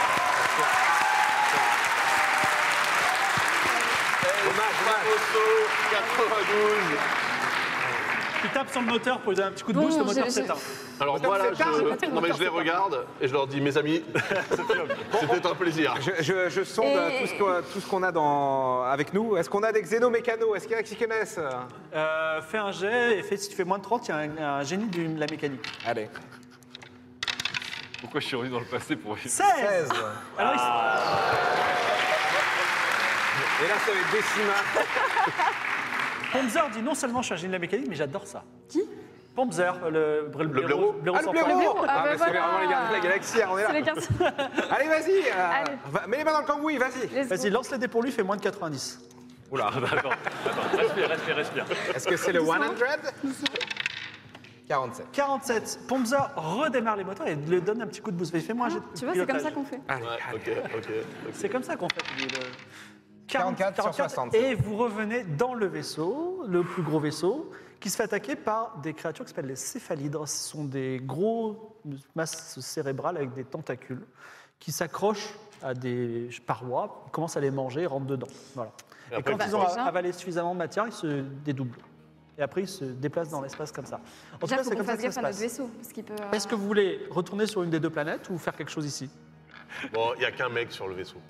dommage. 92. Tu tapes sur le moteur pour lui donner un petit coup de boost, le moteur s'éteint. Alors moi là, non mais je les regarde et je leur dis, mes amis, c'était un plaisir. Je sonde tout ce qu'on a avec nous. Est-ce qu'on a des xénomécanos? Est-ce qu'il y en a qui connaissent? Fais un jet, et si tu fais moins de 30, il y a un génie de la mécanique. Allez. Pourquoi je suis revenu dans le passé pour... 16. 16. Alors, Et là, ça va être Décima. Pomzer dit non seulement je suis un génie de la mécanique, mais j'adore ça. Qui? Pomzer, le blaireau. Ah, le blaireau. Ah, Ah, bah c'est voilà. vraiment les gardiens de la galaxie, on est C'est là. les cartes. Allez, vas-y. Allez. Mets les mains dans le cambouis, vas-y. Let's go. Vas-y, lance les dés pour lui, fais moins de 90. Oula. Attends, respire. Est-ce que c'est le 100? 47. 47. Pomzer redémarre les moteurs et lui donne un petit coup de boost. Fais-moi un jet de Tu vois, c'est comme pilotage. ça qu'on fait. Allez, Ouais, ok. C'est comme ça qu'on fait. 44 sur 60. Et vous revenez dans le vaisseau, le plus gros vaisseau, qui se fait attaquer par des créatures qui s'appellent les céphalydres. Ce sont des gros masses cérébrales avec des tentacules qui s'accrochent à des parois, ils commencent à les manger et rentrent dedans. Voilà. Et après, quand ils ont déjà- avalé suffisamment de matière, ils se dédoublent. Et après, ils se déplacent dans l'espace comme ça. En tout Déjà, cas, faut c'est qu'on comme ça fasse que ça gaffe se à notre passe. vaisseau. Parce qu'il peut. Est-ce que vous voulez retourner sur une des deux planètes ou faire quelque chose ici? Bon, il n'y a qu'un mec sur le vaisseau.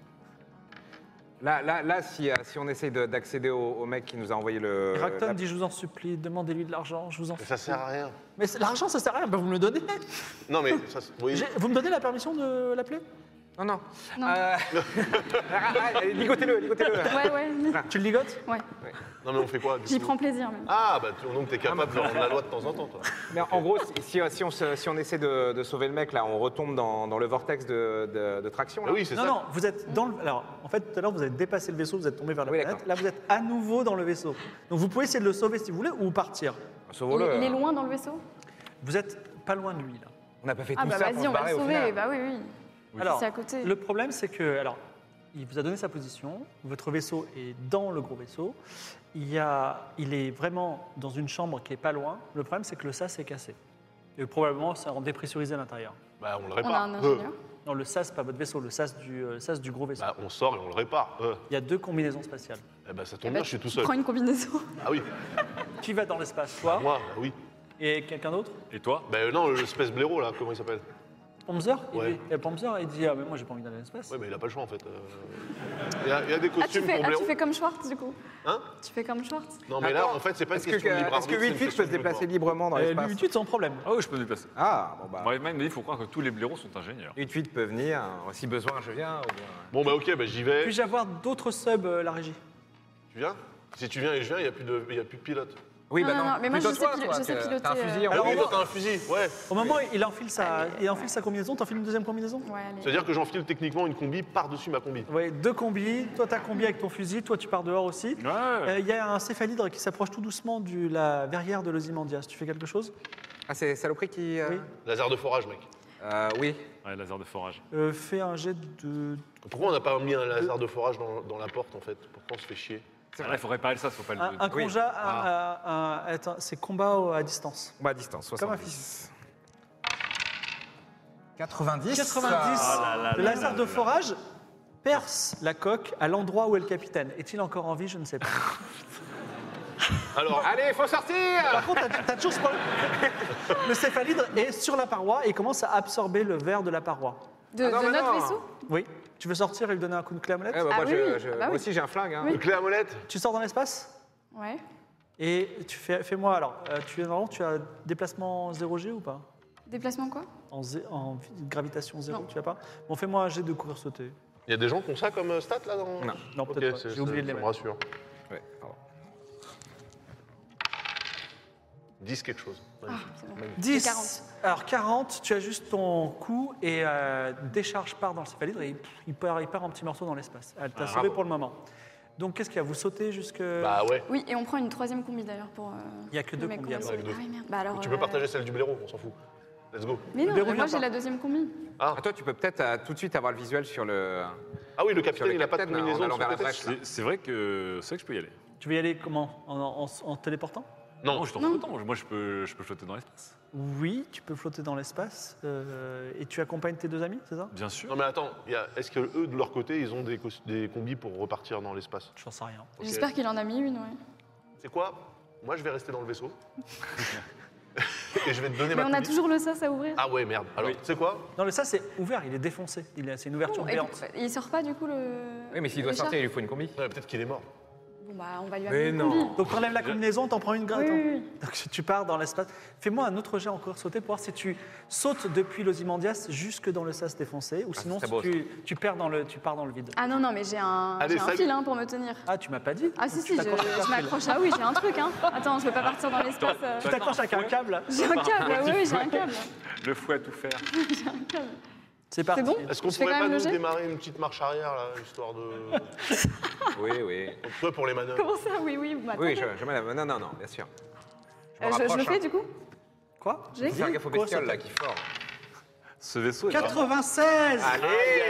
Là, si on essaye d'accéder au mec qui nous a envoyé le. Rakton dit, je vous en supplie, demandez-lui de l'argent, je vous en Mais ça sert à rien. Mais l'argent, ça sert à rien, ben, vous me le donnez. Non mais ça, oui. Vous me donnez la permission de l'appeler? Non, non. Non. Ligotez-le. Ouais. Tu le ligotes? Ouais. Non mais on fait quoi du J'y coup prends plaisir même. Ah bah donc t'es capable de rendre la loi de temps en temps toi. Mais en gros, si on essaie de sauver le mec, là, on retombe dans le vortex de traction. Ah Là. oui c'est Non, ça. non, vous êtes dans le. Alors, en fait, tout à l'heure, vous avez dépassé le vaisseau, vous êtes tombé vers la Oui, planète. d'accord. Là, vous êtes à nouveau dans le vaisseau. Donc, vous pouvez essayer de le sauver si vous voulez ou partir. Sauvons-le. Il est loin dans le vaisseau? Vous êtes pas loin de lui, là. On n'a pas fait Ah tout bah ça pour vas-y, se on va barrer le au sauver. final. Bah oui. Alors, C'est à côté. le problème, c'est que. Alors, il vous a donné sa position. Votre vaisseau est dans le gros vaisseau. Il est vraiment dans une chambre qui est pas loin. Le problème, c'est que le sas est cassé. Et probablement, ça rend dépressurisé à l'intérieur. Bah on le On a répare. un ingénieur. Non, le sas, pas votre vaisseau, le sas du gros vaisseau. Bah on sort et on le répare. Il y a 2 combinaisons spatiales. Eh bah ça Eh tombe bah, bien, je suis tout tu seul. prends une combinaison. Ah oui. Qui va dans l'espace? Toi Moi, bah oui. et quelqu'un d'autre? Et toi? Bah non, l'espèce blaireau là, comment il s'appelle? Pomzer, Ouais. Pomzer, il dit, ah mais moi j'ai pas envie d'aller dans l'espace. Ouais mais il a pas le choix en fait. Il y a des Ah, costumes pour blaireau. tu fais comme Schwartz du coup. Hein? Tu fais comme Schwartz. Non mais là Attends, en fait c'est pas une Est-ce question de libre que arbitre, c'est une 8-8 peut question se de déplacer pouvoir. librement dans l'espace? Lui, sans problème. Ah oui, je peux me déplacer. Ah, bon bah. Moi, même, il faut croire que tous les blaireaux sont ingénieurs. 8-8 peut venir. Si besoin, je viens. ou bien- Bon bah ok, bah j'y vais. Puis-je avoir d'autres subs, la régie? Tu viens? Si tu viens et je viens, il n'y a plus de pilote. Oui, Non, bah non, non. non, mais moi, Plutôt je sais toi, pil- toi, je sais t'as piloter, un fusil. Alors, oui, on toi va- t'as un fusil, ouais. Au moment où il enfile sa combinaison, t'enfiles une deuxième combinaison? Ouais, allez. C'est-à-dire que j'enfile techniquement une combi par-dessus ma combi. Oui, 2 combis. Toi, t'as combi avec ton fusil. Toi, tu pars dehors aussi. Ouais. Il y a un céphalydre qui s'approche tout doucement de la verrière de l'Ozymandias. Tu fais quelque chose? Ah, c'est Saloperie qui. Oui. Laser de forage, mec. Oui. Ouais, laser de forage. Fais un jet de. Pourquoi on n'a pas mis un laser de forage dans la porte en fait? Pourquoi on se fait chier? Ah, là, il faut réparer ça, faut pas le. Un Oui. conja, attends, c'est combat à distance. Bah, à distance, Comme un 70. 90. 90. Ah là là Le là laser là de là. forage perce la coque à l'endroit où est le capitaine. Est-il encore en vie? Je ne sais pas. Alors, Allez, faut sortir. Par contre, t'as toujours ce problème. Le céphalydre est sur la paroi et commence à absorber le verre de la paroi. De, Ah non, de mais notre non. vaisseau? Oui. Tu veux sortir et lui donner un coup de clé à molette? Eh, bah, Ah moi, oui, oui. Bah moi oui. aussi, j'ai un flingue. Hein. le clé à molette? Tu sors dans l'espace Ouais. et fais-moi alors. Normalement, tu as déplacement 0G ou pas? Déplacement quoi? En gravitation 0, Non. tu as pas? Bon, fais-moi un jet de courir sauter. Il y a des gens qui ont ça comme stat là dans... Non. Non, Ok, peut-être pas. J'ai oublié de les ça me mettre. rassure. Ouais, pardon. 10 quelque chose. Ah, c'est bon. 10. 40. Alors 40, tu ajustes ton coup et décharge part dans le céphalydre et il part en petits morceaux dans l'espace. Elle t'a sauvé bravo. pour le moment. Donc qu'est-ce qu'il y a? Vous sautez jusque... Bah ouais. Oui, et on prend une troisième combi d'ailleurs pour. Il y a que le 2 mec combis à qu'on a bord. sauvé. Ah oui, merde. Bah alors. Tu peux partager celle du blaireau, on s'en fout. Let's go. Mais non, Déroule moi pas. j'ai la deuxième combi. Ah, toi, tu peux peut-être tout de suite avoir le visuel sur le. Ah oui, le Sur capitaine, le il n'a pas de capitaine, combinaison en de allant son vers la côté. brèche, là. C'est vrai que je peux y aller. Tu veux y aller comment? En téléportant? Non. je t'en fous autant. Moi, je peux flotter dans l'espace. Oui, tu peux flotter dans l'espace. Et tu accompagnes tes 2 amis, c'est ça? Bien sûr. Non, mais attends, est-ce que eux, de leur côté, ils ont des combis pour repartir dans l'espace? J'en sais rien. Ok. J'espère qu'il en a mis une, ouais. C'est quoi? Moi, je vais rester dans le vaisseau. Et je vais te donner Mais ma on a combi. toujours le sas à ouvrir. Ah ouais, merde. Alors, Oui. tu sais quoi? Non, mais ça, c'est ouvert, il est défoncé. C'est une ouverture Bon, et béante. il sort pas du coup le. Oui, mais s'il doit l'écharpe sortir, il lui faut une combi. Ouais, peut-être qu'il est mort. Bon bah on va lui Mais amener une non. combi. Donc, t'enlèves la combinaison, t'en prends une gratte. Oui, oui, oui. Donc, tu pars dans l'espace. Fais-moi un autre jet encore sauter pour voir si tu sautes depuis l'Ozymandias jusque dans le sas défoncé, ou sinon c'est beau, tu pars dans le vide. Ah non, non, mais j'ai un Allez, salut. fil pour me tenir. Ah, tu m'as pas dit? Ah si, Donc, si, tu t'accroches à un je fil. m'accroche. Ah oui, j'ai un truc, hein. Attends, je vais pas partir dans l'espace. Tu t'accroches avec un câble. J'ai un câble, oui, j'ai un câble. Le fouet à tout faire. J'ai un câble. C'est parti. C'est bon Est-ce qu'on Je fais pourrait quand pas même le nous jet démarrer une petite marche arrière, là, histoire de. Oui, oui. Toi, pour les manœuvres. Comment ça? Oui, oui, vous m'attendez. Oui, je me lève. Non, non, non, bien sûr. me Je rapproche, le fais hein. du coup? Quoi? J'ai Faut faire gaffe au Quoi, bestiole, ça là, qui fort. Ce vaisseau est vraiment- 96. Allez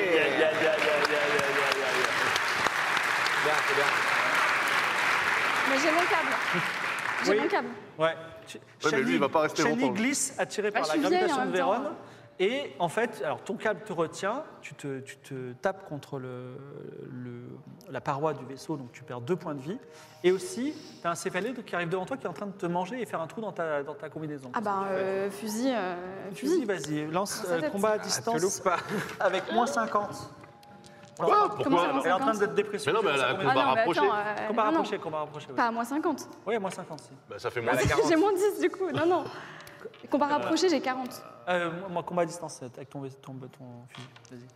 Bien, c'est bien. Mais j'ai mon câble. J'ai Oui. mon câble. Ouais. mais lui, il va pas rester Shani longtemps. glisse attiré Bah, par je la suis vieille gravitation en de même temps. Vérone. Et en fait, alors ton câble te retient, tu te tapes contre la paroi du vaisseau, donc tu perds 2 points de vie. Et aussi, tu as un céphalède qui arrive devant toi qui est en train de te manger et faire un trou dans ta combinaison. Ah bah, fusil. Fusil, vas-y, lance Dans sa tête. combat à Ah, te distance loupe pas. avec moins 50. Quoi? Comment ça, Pourquoi moins Elle est en train 50? d'être dépressive. Mais non, mais elle a Ah combat non, mais rapproché. attends. Combat non, non, rapproché, combat rapproché. Ouais, pas à moins 50. ouais moins 50 si. Bah, ça fait Bah, moins. la 40. J'ai moins 10 du coup. Non, non. Combat rapproché, j'ai 40. Moi, combat à distance avec ton fusil. Vas-y.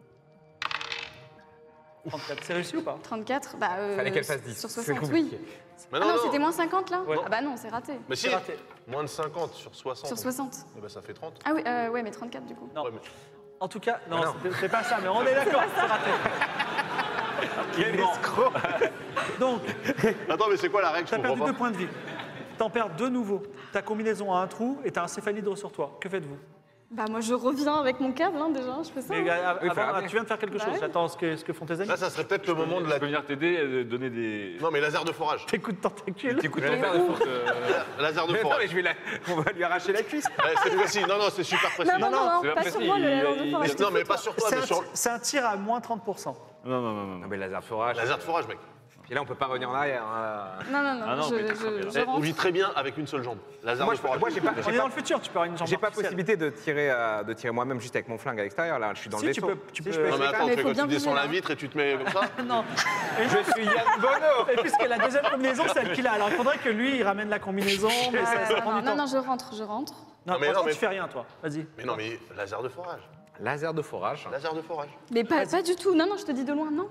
34, c'est réussi ou pas? 34, bah. Fallait qu'elle fasse 10. Sur C'est 60, compliqué. oui. Mais Ah non, c'était moins 50 là Ouais. Ah bah non, c'est raté. Mais si, C'est raté. moins de 50 sur 60. Sur 60. Eh ben, ça fait 30. Ah oui, ouais, mais 34 du coup. Non. Ouais, mais- En tout cas, non, Ah non. c'est pas ça, mais on est d'accord, c'est raté. Quel escroc. Donc, Attends, mais c'est quoi la règle? tu as Je perdu comprends 2 pas. points de vie. T'en perds 2 nouveaux. Ta combinaison a un trou et t'as un céphalhydre sur toi. Que faites-vous? Bah moi je reviens avec mon câble hein, déjà, je fais ça. Mais, hein. Oui, faut avant, ramener. tu viens de faire quelque Bah chose. ouais. J'attends ce que font tes amis. Là, ça serait peut-être le moment de Je la. peux venir t'aider, donner des. Non, mais laser de forage. Tes coups de tentacule. T'écoutes Mais ton père de où force. Laser de Mais non, mais forage. je vais on va lui arracher la cuisse. Ouais, c'est précis. Non, non, c'est super précis. Non, non, non, c'est pas pas sur précis, moi le il- laser de il- forage. Non, mais pas sur toi, C'est mais un, sur. c'est un tir à moins 30%. Non, non, non, non. Non, mais laser de forage. Laser de forage, mec. Et là, on peut pas revenir en arrière. hein. Non, non, non, Ah non, mais t'as cramé, là. je On rentre. vit très bien avec une seule jambe. Laser Moi, de forage. j'ai pas, On est dans le futur, tu peux avoir une jambe j'ai pas artificielle. possibilité de tirer moi-même juste avec mon flingue à l'extérieur. Là, je suis dans Si, le tu vaisseau. peux- tu Si, peux- je peux Non, mais essayer. attends, Mais tu fais faut quoi? bien Tu descends viser, la là. vitre et tu te mets comme ça? Non. Et, Je suis Yann Bono. et puisque la deuxième combinaison, c'est celle qu'il a. Alors il faudrait que lui, il ramène la combinaison, mais ça prend du Non, temps. non, je rentre. Non, mais pour non, l'instant, mais- tu fais rien, toi. Vas-y. Mais non, mais laser de forage. Laser de forage. Laser de forage. Mais pas du tout. Non, non, je te dis de loin, non.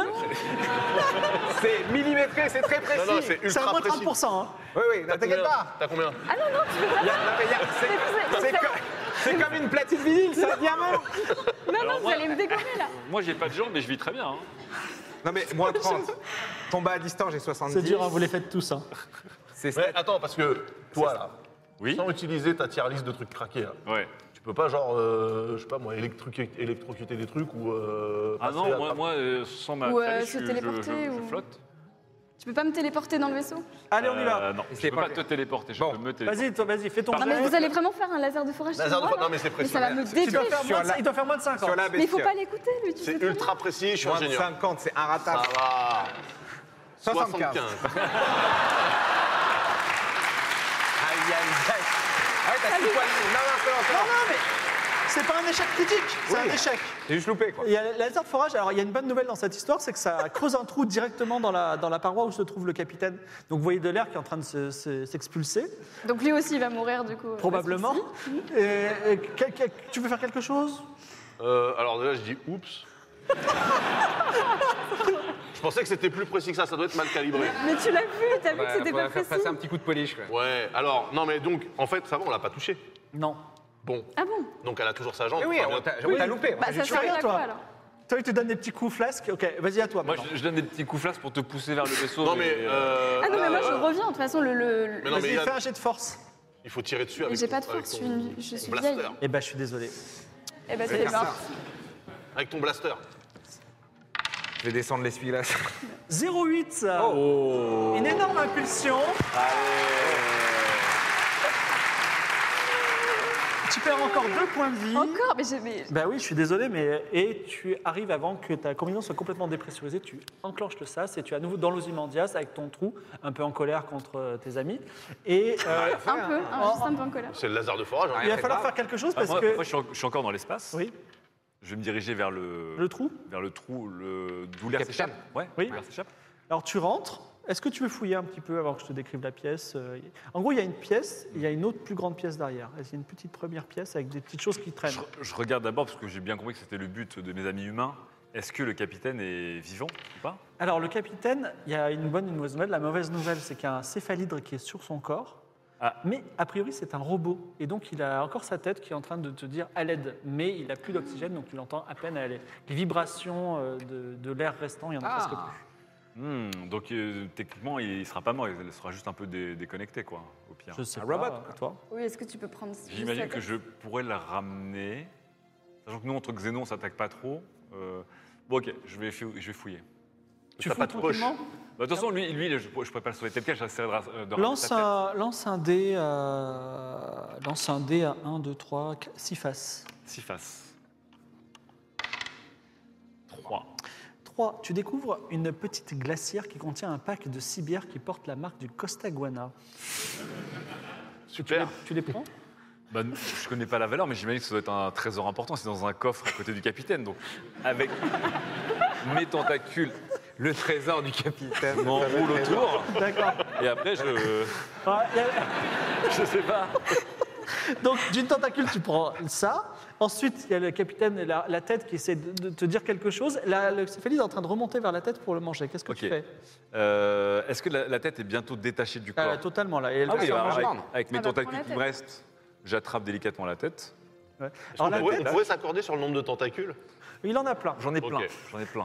C'est millimétré, c'est très précis. Non, non, c'est C'est à ultra moins précis. 30%. Hein. Oui, oui, ne t'inquiète pas. T'as combien? Ah non, non, tu veux pas. Il y a- non, mais il y a- c'est comme une platine vinyle, c'est un diamant. Non, non, vous moi- allez me dégommer là. Moi, j'ai pas de jambes, mais je vis très bien. Hein. Non, mais moins 30. Combat à distance, j'ai 70. C'est dur, hein, vous les faites tous. Hein. C'est Mais attends, parce que toi, là, Oui. sans utiliser ta tier list de trucs craqués, là, Ouais. tu peux pas, genre, je sais pas moi, électrocuter des trucs ou. Ah passer non, à moi, sans ma Ou, calèche, se téléporter, je ou- flotte. Tu peux pas me téléporter dans le vaisseau? Allez, on y va. Non, Et je c'est peux pas pas te téléporter, je Bon. peux me téléporter. Vas-y, toi, vas-y, fais ton Non, mais jet. vous allez vraiment faire un laser de forage sur Laser de moi, forage, là non, mais c'est Mais précis. ça va me Tu détruire. dois faire moins de Il doit faire moins de 50. sur la Mais il faut bestiole. pas l'écouter, lui, tu sais C'est très bien. ultra précis, je suis Moins de ingénieur. 50, c'est Ça inratable. va. 75. 75. Aïe, aïe, aïe. Ah ouais, t'as 6 points. Non, non, c'est bon, c'est Non, bon. non, mais c'est pas un échec critique, c'est Oui. un échec. J'ai juste loupé, quoi. Il y a la laser de forage, alors il y a une bonne nouvelle dans cette histoire, c'est que ça creuse un trou directement dans la paroi où se trouve le capitaine. Donc vous voyez de l'air qui est en train de s'expulser, Donc lui aussi, il va mourir, du coup. probablement. Tu veux faire quelque chose? Alors déjà, je dis oups. Je pensais que c'était plus précis que ça doit être mal calibré. Mais tu l'as vu, t'as vu que Ouais, c'était faudrait pas faire précis. passer un petit coup de polish, quoi. Ouais, alors, non mais donc, en fait, ça va, on l'a pas touché. Non. Bon, Ah bon? donc elle a toujours sa jambe. Eh oui, Enfin, on t'a loupé. Bah j'ai ça tué sert rien, à toi. quoi alors? Toi, il te donne des petits coups flasques. Ok, vas-y à toi. Moi, maintenant. je donne des petits coups flasques pour te pousser vers le vaisseau. Non mais, Ah non, mais moi je reviens, de toute façon, Mais non, mais Vas-y, Yann, fais un jet de force. il faut tirer dessus Mais avec j'ai pas de avec force, ton- je suis ton vieille. blaster. Eh ben, je suis désolé. Eh ben Je vais c'est faire mort. ça. Avec ton blaster. Je vais descendre l'essuie-glace. 0,8. Oh. Une énorme impulsion. Allez. Tu perds encore 2 points de vie. Encore mais Bah oui, je suis désolé, mais et tu arrives avant que ta combinaison soit complètement dépressurisée, tu enclenches le sas et tu es à nouveau dans l'Ozymandias avec ton trou, un peu en colère contre tes amis. Et un peu, juste un peu en colère. C'est le Lazare de forage. Hein. il va falloir faire quelque chose parce moi, que... moi, je suis encore dans l'espace. Oui, Je vais me diriger vers le trou. vers le trou, d'où l'air Capitaine. s'échappe. Ouais, Oui. d'où l'air s'échappe. Alors tu rentres. Est-ce que tu veux fouiller un petit peu avant que je te décrive la pièce? En gros, il y a une pièce, il y a une autre plus grande pièce derrière. Il y a une petite première pièce avec des petites choses qui traînent. Je regarde d'abord parce que j'ai bien compris que c'était le but de mes amis humains. Est-ce que le capitaine est vivant ou pas? Alors le capitaine, il y a une bonne et une mauvaise nouvelle. La mauvaise nouvelle, c'est qu'il y a un céphalydre qui est sur son corps. Ah. Mais a priori, c'est un robot. Et donc, il a encore sa tête qui est en train de te dire à l'aide. Mais il n'a plus d'oxygène, donc tu l'entends à peine. Les vibrations de l'air restant, il n'y en a presque plus. Donc techniquement, il sera pas mort, il sera juste un peu déconnecté, quoi, au pire. Je sais Un pas, robot, toi. Oui, est-ce que tu peux prendre juste J'imagine la que tête je pourrais le ramener. Sachant que nous, entre Xénon, on s'attaque pas trop. Bon, ok, je vais fouiller. Tu T'as fous pas de poche. tranquillement. Bah, de toute façon, lui je pourrais pas le sauver tel quel, j'essaierai de Lance ramener un dé à 1, 2, 3, 6 faces. 6 faces. 3. 3. Tu découvres une petite glacière qui contient un pack de 6 bières qui porte la marque du Costaguana. Super. Tu les prends? Bah, je connais pas la valeur, mais j'imagine que ça doit être un trésor important. C'est dans un coffre à côté du capitaine. Donc, avec mes tentacules, Le trésor du capitaine. je m'enroule autour. D'accord. Et après, je sais pas. Donc, d'une tentacule, tu prends ça. Ensuite, il y a le capitaine et la tête qui essaie de te dire quelque chose. Le céphalide est en train de remonter vers la tête pour le manger. Qu'est-ce que Ok. tu fais? Est-ce que la tête est bientôt détachée du corps? Totalement, là. Et elle Ah va oui, se faire alors, manger. avec mes Ah bah, prends tentacules la qui me tête. restent, j'attrape délicatement la tête. Ouais. Est-ce Alors, qu'on la pourrait- tête, on pourrait s'accorder sur le nombre de tentacules? il en a plein. J'en ai plein, Ok. j'en ai plein.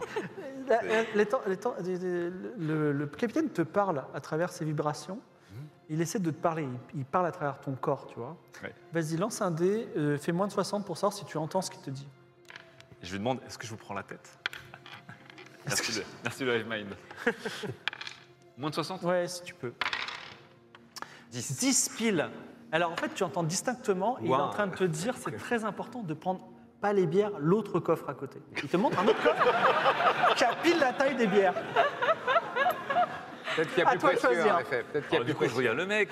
Le capitaine te parle à travers ses vibrations. Il essaie de te parler. Il parle à travers ton corps, tu vois. Ouais. Vas-y, lance un dé. Fais moins de 60 pour savoir si tu entends ce qu'il te dit. Et je lui demande, est-ce que je vous prends la tête? Merci le Hive Mind. Moins de 60? Ouais, si tu peux. 10 piles. Alors en fait, tu entends distinctement, et il est en train de te dire, c'est très important de prendre pas les bières, l'autre coffre à côté. Il te montre un autre coffre qui a pile la taille des bières. Peut-être qu'il y a À plus toi de précieux, choisir. en effet. Peut-être qu'il y a Alors, du plus coup, je regarde le mec.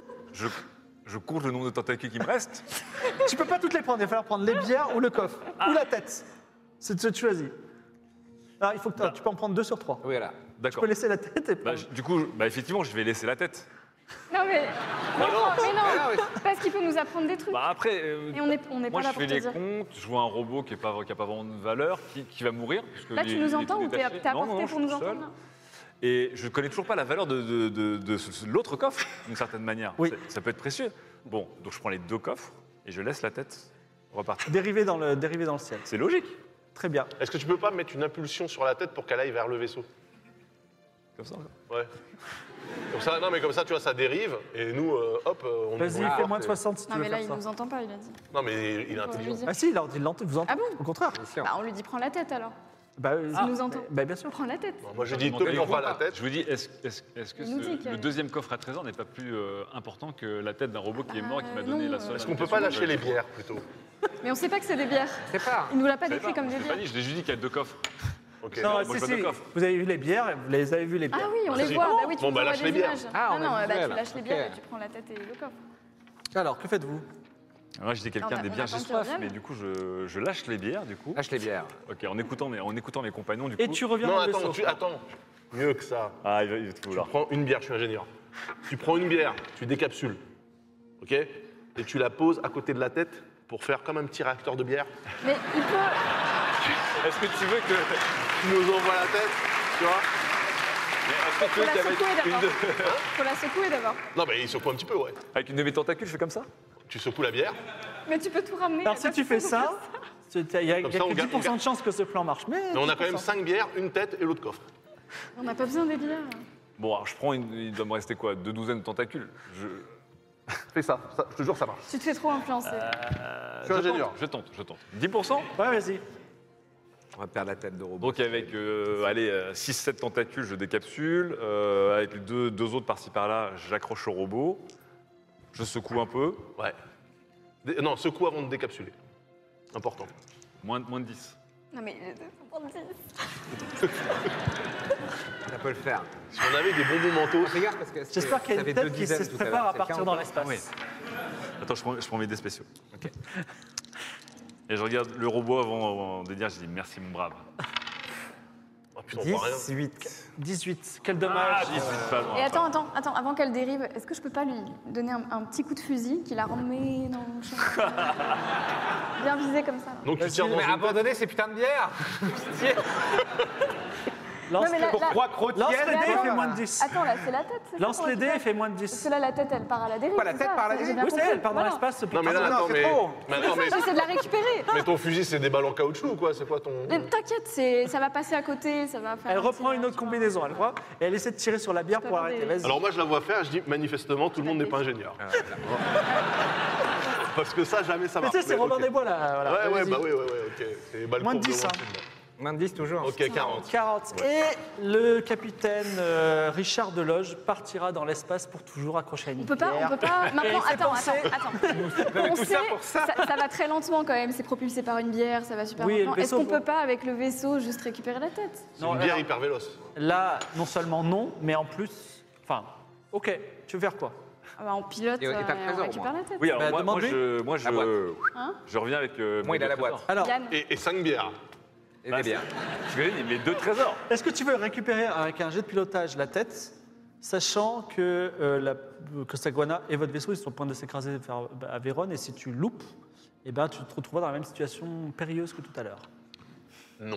Je compte le nombre de tentacules qui me restent. Tu peux pas toutes les prendre, il va falloir prendre les bières ou le coffre, ou la tête. C'est tu choisis. Alors, il faut que tu peux en prendre 2 sur 3. Oui, là. Tu D'accord. peux laisser la tête et Bah, prendre. du coup, effectivement, je vais laisser la tête. Non mais Ah non, parce qu'il peut nous apprendre des trucs. Bah après, Et on n'est moi pas là je pour fais te les dire. comptes, je vois un robot qui a pas vraiment de valeur, qui va mourir. Puisque Là, tu il- nous il est entends tout ou t'es détaché. à Non, portée non, pour je nous suis seul. entendre là Et je ne connais toujours pas la valeur de l'autre coffre, d'une certaine manière. Oui. Ça peut être précieux. Bon, donc je prends les 2 coffres et je laisse la tête repartir. Dériver dans le ciel. C'est logique. Très bien. Est-ce que tu peux pas mettre une impulsion sur la tête pour qu'elle aille vers le vaisseau? Comme ça. Ouais. Comme ça, non, mais comme ça, tu vois, ça dérive, et nous, hop, on Vas-y, ouvre la fais porte moins de et- 60 si tu Non veux mais là, faire il ça. nous entend pas, il a dit. Non, mais il est On va lui intelligent. dire. Ah si, il vous entend. Ah bon Au contraire. Bien sûr. Bah, on lui dit prends la tête alors. Bah, Il nous entend. bah, bien sûr. Prends la tête. Bon, moi, j'ai dit, Mon te prends téléphone, pas la tête. Je vous dis, est-ce que Il nous dit qu'il y a- le deuxième coffre à trésor n'est pas plus important que la tête d'un robot qui est mort et qui m'a Bah, donné non, la seule. Est-ce qu'on peut pas lâcher les bières, plutôt? Mais on sait pas que c'est des bières. C'est pas. Il nous l'a pas Je savais décrit pas, comme je des l'ai pas bières. dit, je l'ai juste dit qu'il y a 2 coffres. Ok. Non, moi, si, je vois si. deux coffres. Vous avez vu les bières, vous les avez vu les bières. Ah oui, on les Vas-y. voit. Bah oui, tu Bon, nous bah, envoies lâche des les bières. images. Ah, on non, a non, le bah, tu visuel. lâches les bières Ok. et tu prends la tête et le coffre. Alors, que faites-vous? Alors là, j'étais quelqu'un On a- des on bien attend j'ai qu'ils soif, reviennent. mais du coup, je lâche les bières, du coup. Lâche les bières. Ok, en écoutant mes compagnons, du coup. Et tu reviens Non, dans le attends, vaisseau. attends. Mieux que ça. Ah, il va tout Tu vouloir. prends une bière, je suis ingénieur. Tu prends une bière, tu décapsules, ok? Et tu la poses à côté de la tête pour faire comme un petit réacteur de bière. Mais il peut. Est-ce que tu veux que. Tu nous envoies la tête, tu vois? Est-ce que tu Faut veux la qu'avec secouer une, d'abord. Faut la secouer d'abord. Non, mais il secoue un petit peu, ouais. avec une de mes tentacules, je fais comme ça? Tu secoues la bière. Mais tu peux tout ramener. Alors, si tu fais ça, il n'y a Comme que ça, on 10% de chance que ce plan marche. Mais Mais on a quand même 10%. 5 bières, une tête et l'autre coffre. On n'a pas besoin des bières. Bon, alors je prends il doit me rester quoi? 2 douzaines de tentacules. Fais ça, je te jure, ça marche. Tu te fais trop influencer. Je suis ingénieur. Je tente. 10%? Ouais, vas-y. On va perdre la tête de robot. Donc avec 6-7 tentacules, je décapsule. Avec les deux autres par-ci par-là, j'accroche au robot. Je secoue un peu. Ouais. Non, secoue avant de décapsuler. Important. Moins de 10. Non mais, faut pas me dire. Ça peut le faire. Si on avait des bonbons mentaux, Fais gaffe parce que J'espère qu'il y a ça fait une deux tête qui dizaines se tout à prépare l'heure. à C'est partir 15 dans ans. l'espace. Oui. Attends, je prends mes dés spéciaux. Ok. Et je regarde le robot avant de dire, je dis merci mon brave. oh, putain, on voit rien. 18. 18, quel dommage. 18, pas loin. Et attends, avant qu'elle dérive, est-ce que je peux pas lui donner un petit coup de fusil qui la remet dans le champ? Bien visé comme ça. Là. Donc tu tires dans Mais une abandonnez ces putains de bières. Lance Non, mais là- les là- lance les Mais dés et attends, fais moins de 10. Attends, là, c'est la tête. c'est ça Lance qu'on les dés et récupère fais moins de Parce 10. que là, la tête, elle part à la dérive. Quoi, la c'est tête ça, part à la j'ai dérive bien Oui, c'est compris. elle part dans Voilà. l'espace. Non, mais là, Non, attends, c'est mais. trop. Mais attends, mais. J'essaie de la récupérer. Mais ton fusil, c'est des balles en caoutchouc ou quoi? C'est quoi ton. Mais t'inquiète, ça va passer à côté, ça va faire. Elle un reprend petit- une autre tu vois. combinaison, elle croit, et elle essaie de tirer sur la bière Pas pour pour arrêter. des- Vas-y. Alors moi, je la vois faire, je dis manifestement, tout le monde n'est pas ingénieur. Parce que ça, jamais ça Mais marche. tu sais, c'est Robin ok. des Bois là. Voilà. Ouais, Vas-y. bah oui, ok. C'est balles Moins de courbes 10, hein. loin, Moins de 10 toujours. Ok, 40. 40. Et le capitaine Richard Deloge partira dans l'espace pour toujours accrocher à une On peut pas. Maintenant, Et c'est attends. pensé- On tout sait, ça pour ça. ça va très lentement quand même. C'est propulsé par une bière, ça va super Oui, et le lentement. Est-ce vaisseau, qu'on bon. peut pas avec le vaisseau juste récupérer la tête? C'est Non, une bière alors- hyper véloce. Là, non seulement non, mais en plus. Enfin, ok, tu veux faire quoi? Ah bah, on pilote Et t'as le et trésor, on au récupère moins. la tête. Oui, alors Bah, moi, demande-lui. je La boîte. Hein je reviens avec. Moi, il a la boîte. Alors, Yann, Et 5 bières. Et des bières. Tu veux mes 2 trésors. est-ce que tu veux récupérer avec un jet de pilotage la tête, sachant que Sagwana et votre vaisseau ils sont au point de s'écraser à Vérone, et si tu loupes, eh ben, tu te retrouveras dans la même situation périlleuse que tout à l'heure. Non.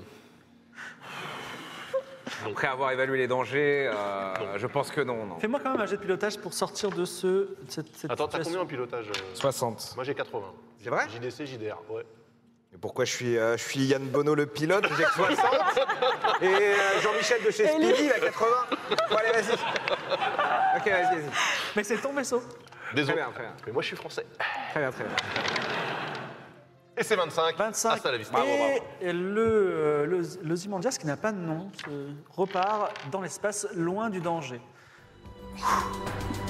Après avoir évalué les dangers, je pense que non. Fais-moi quand même un jet de pilotage pour sortir de cette Attends, t'as situation. combien en pilotage 60. Moi, j'ai 80. C'est vrai? JDC, JDR, ouais. Et pourquoi je suis Yann Bono le pilote, j'ai que 60. Et Jean-Michel de chez Speedy, il a 80. Bon, allez, vas-y. Ok, vas-y. Mais c'est ton vaisseau. Désolé. Très bien. Mais moi, je suis français. Très bien. Et c'est 25. 25. Hasta la vista. Et le Zimandias, qui n'a pas de nom, repart dans l'espace loin du danger.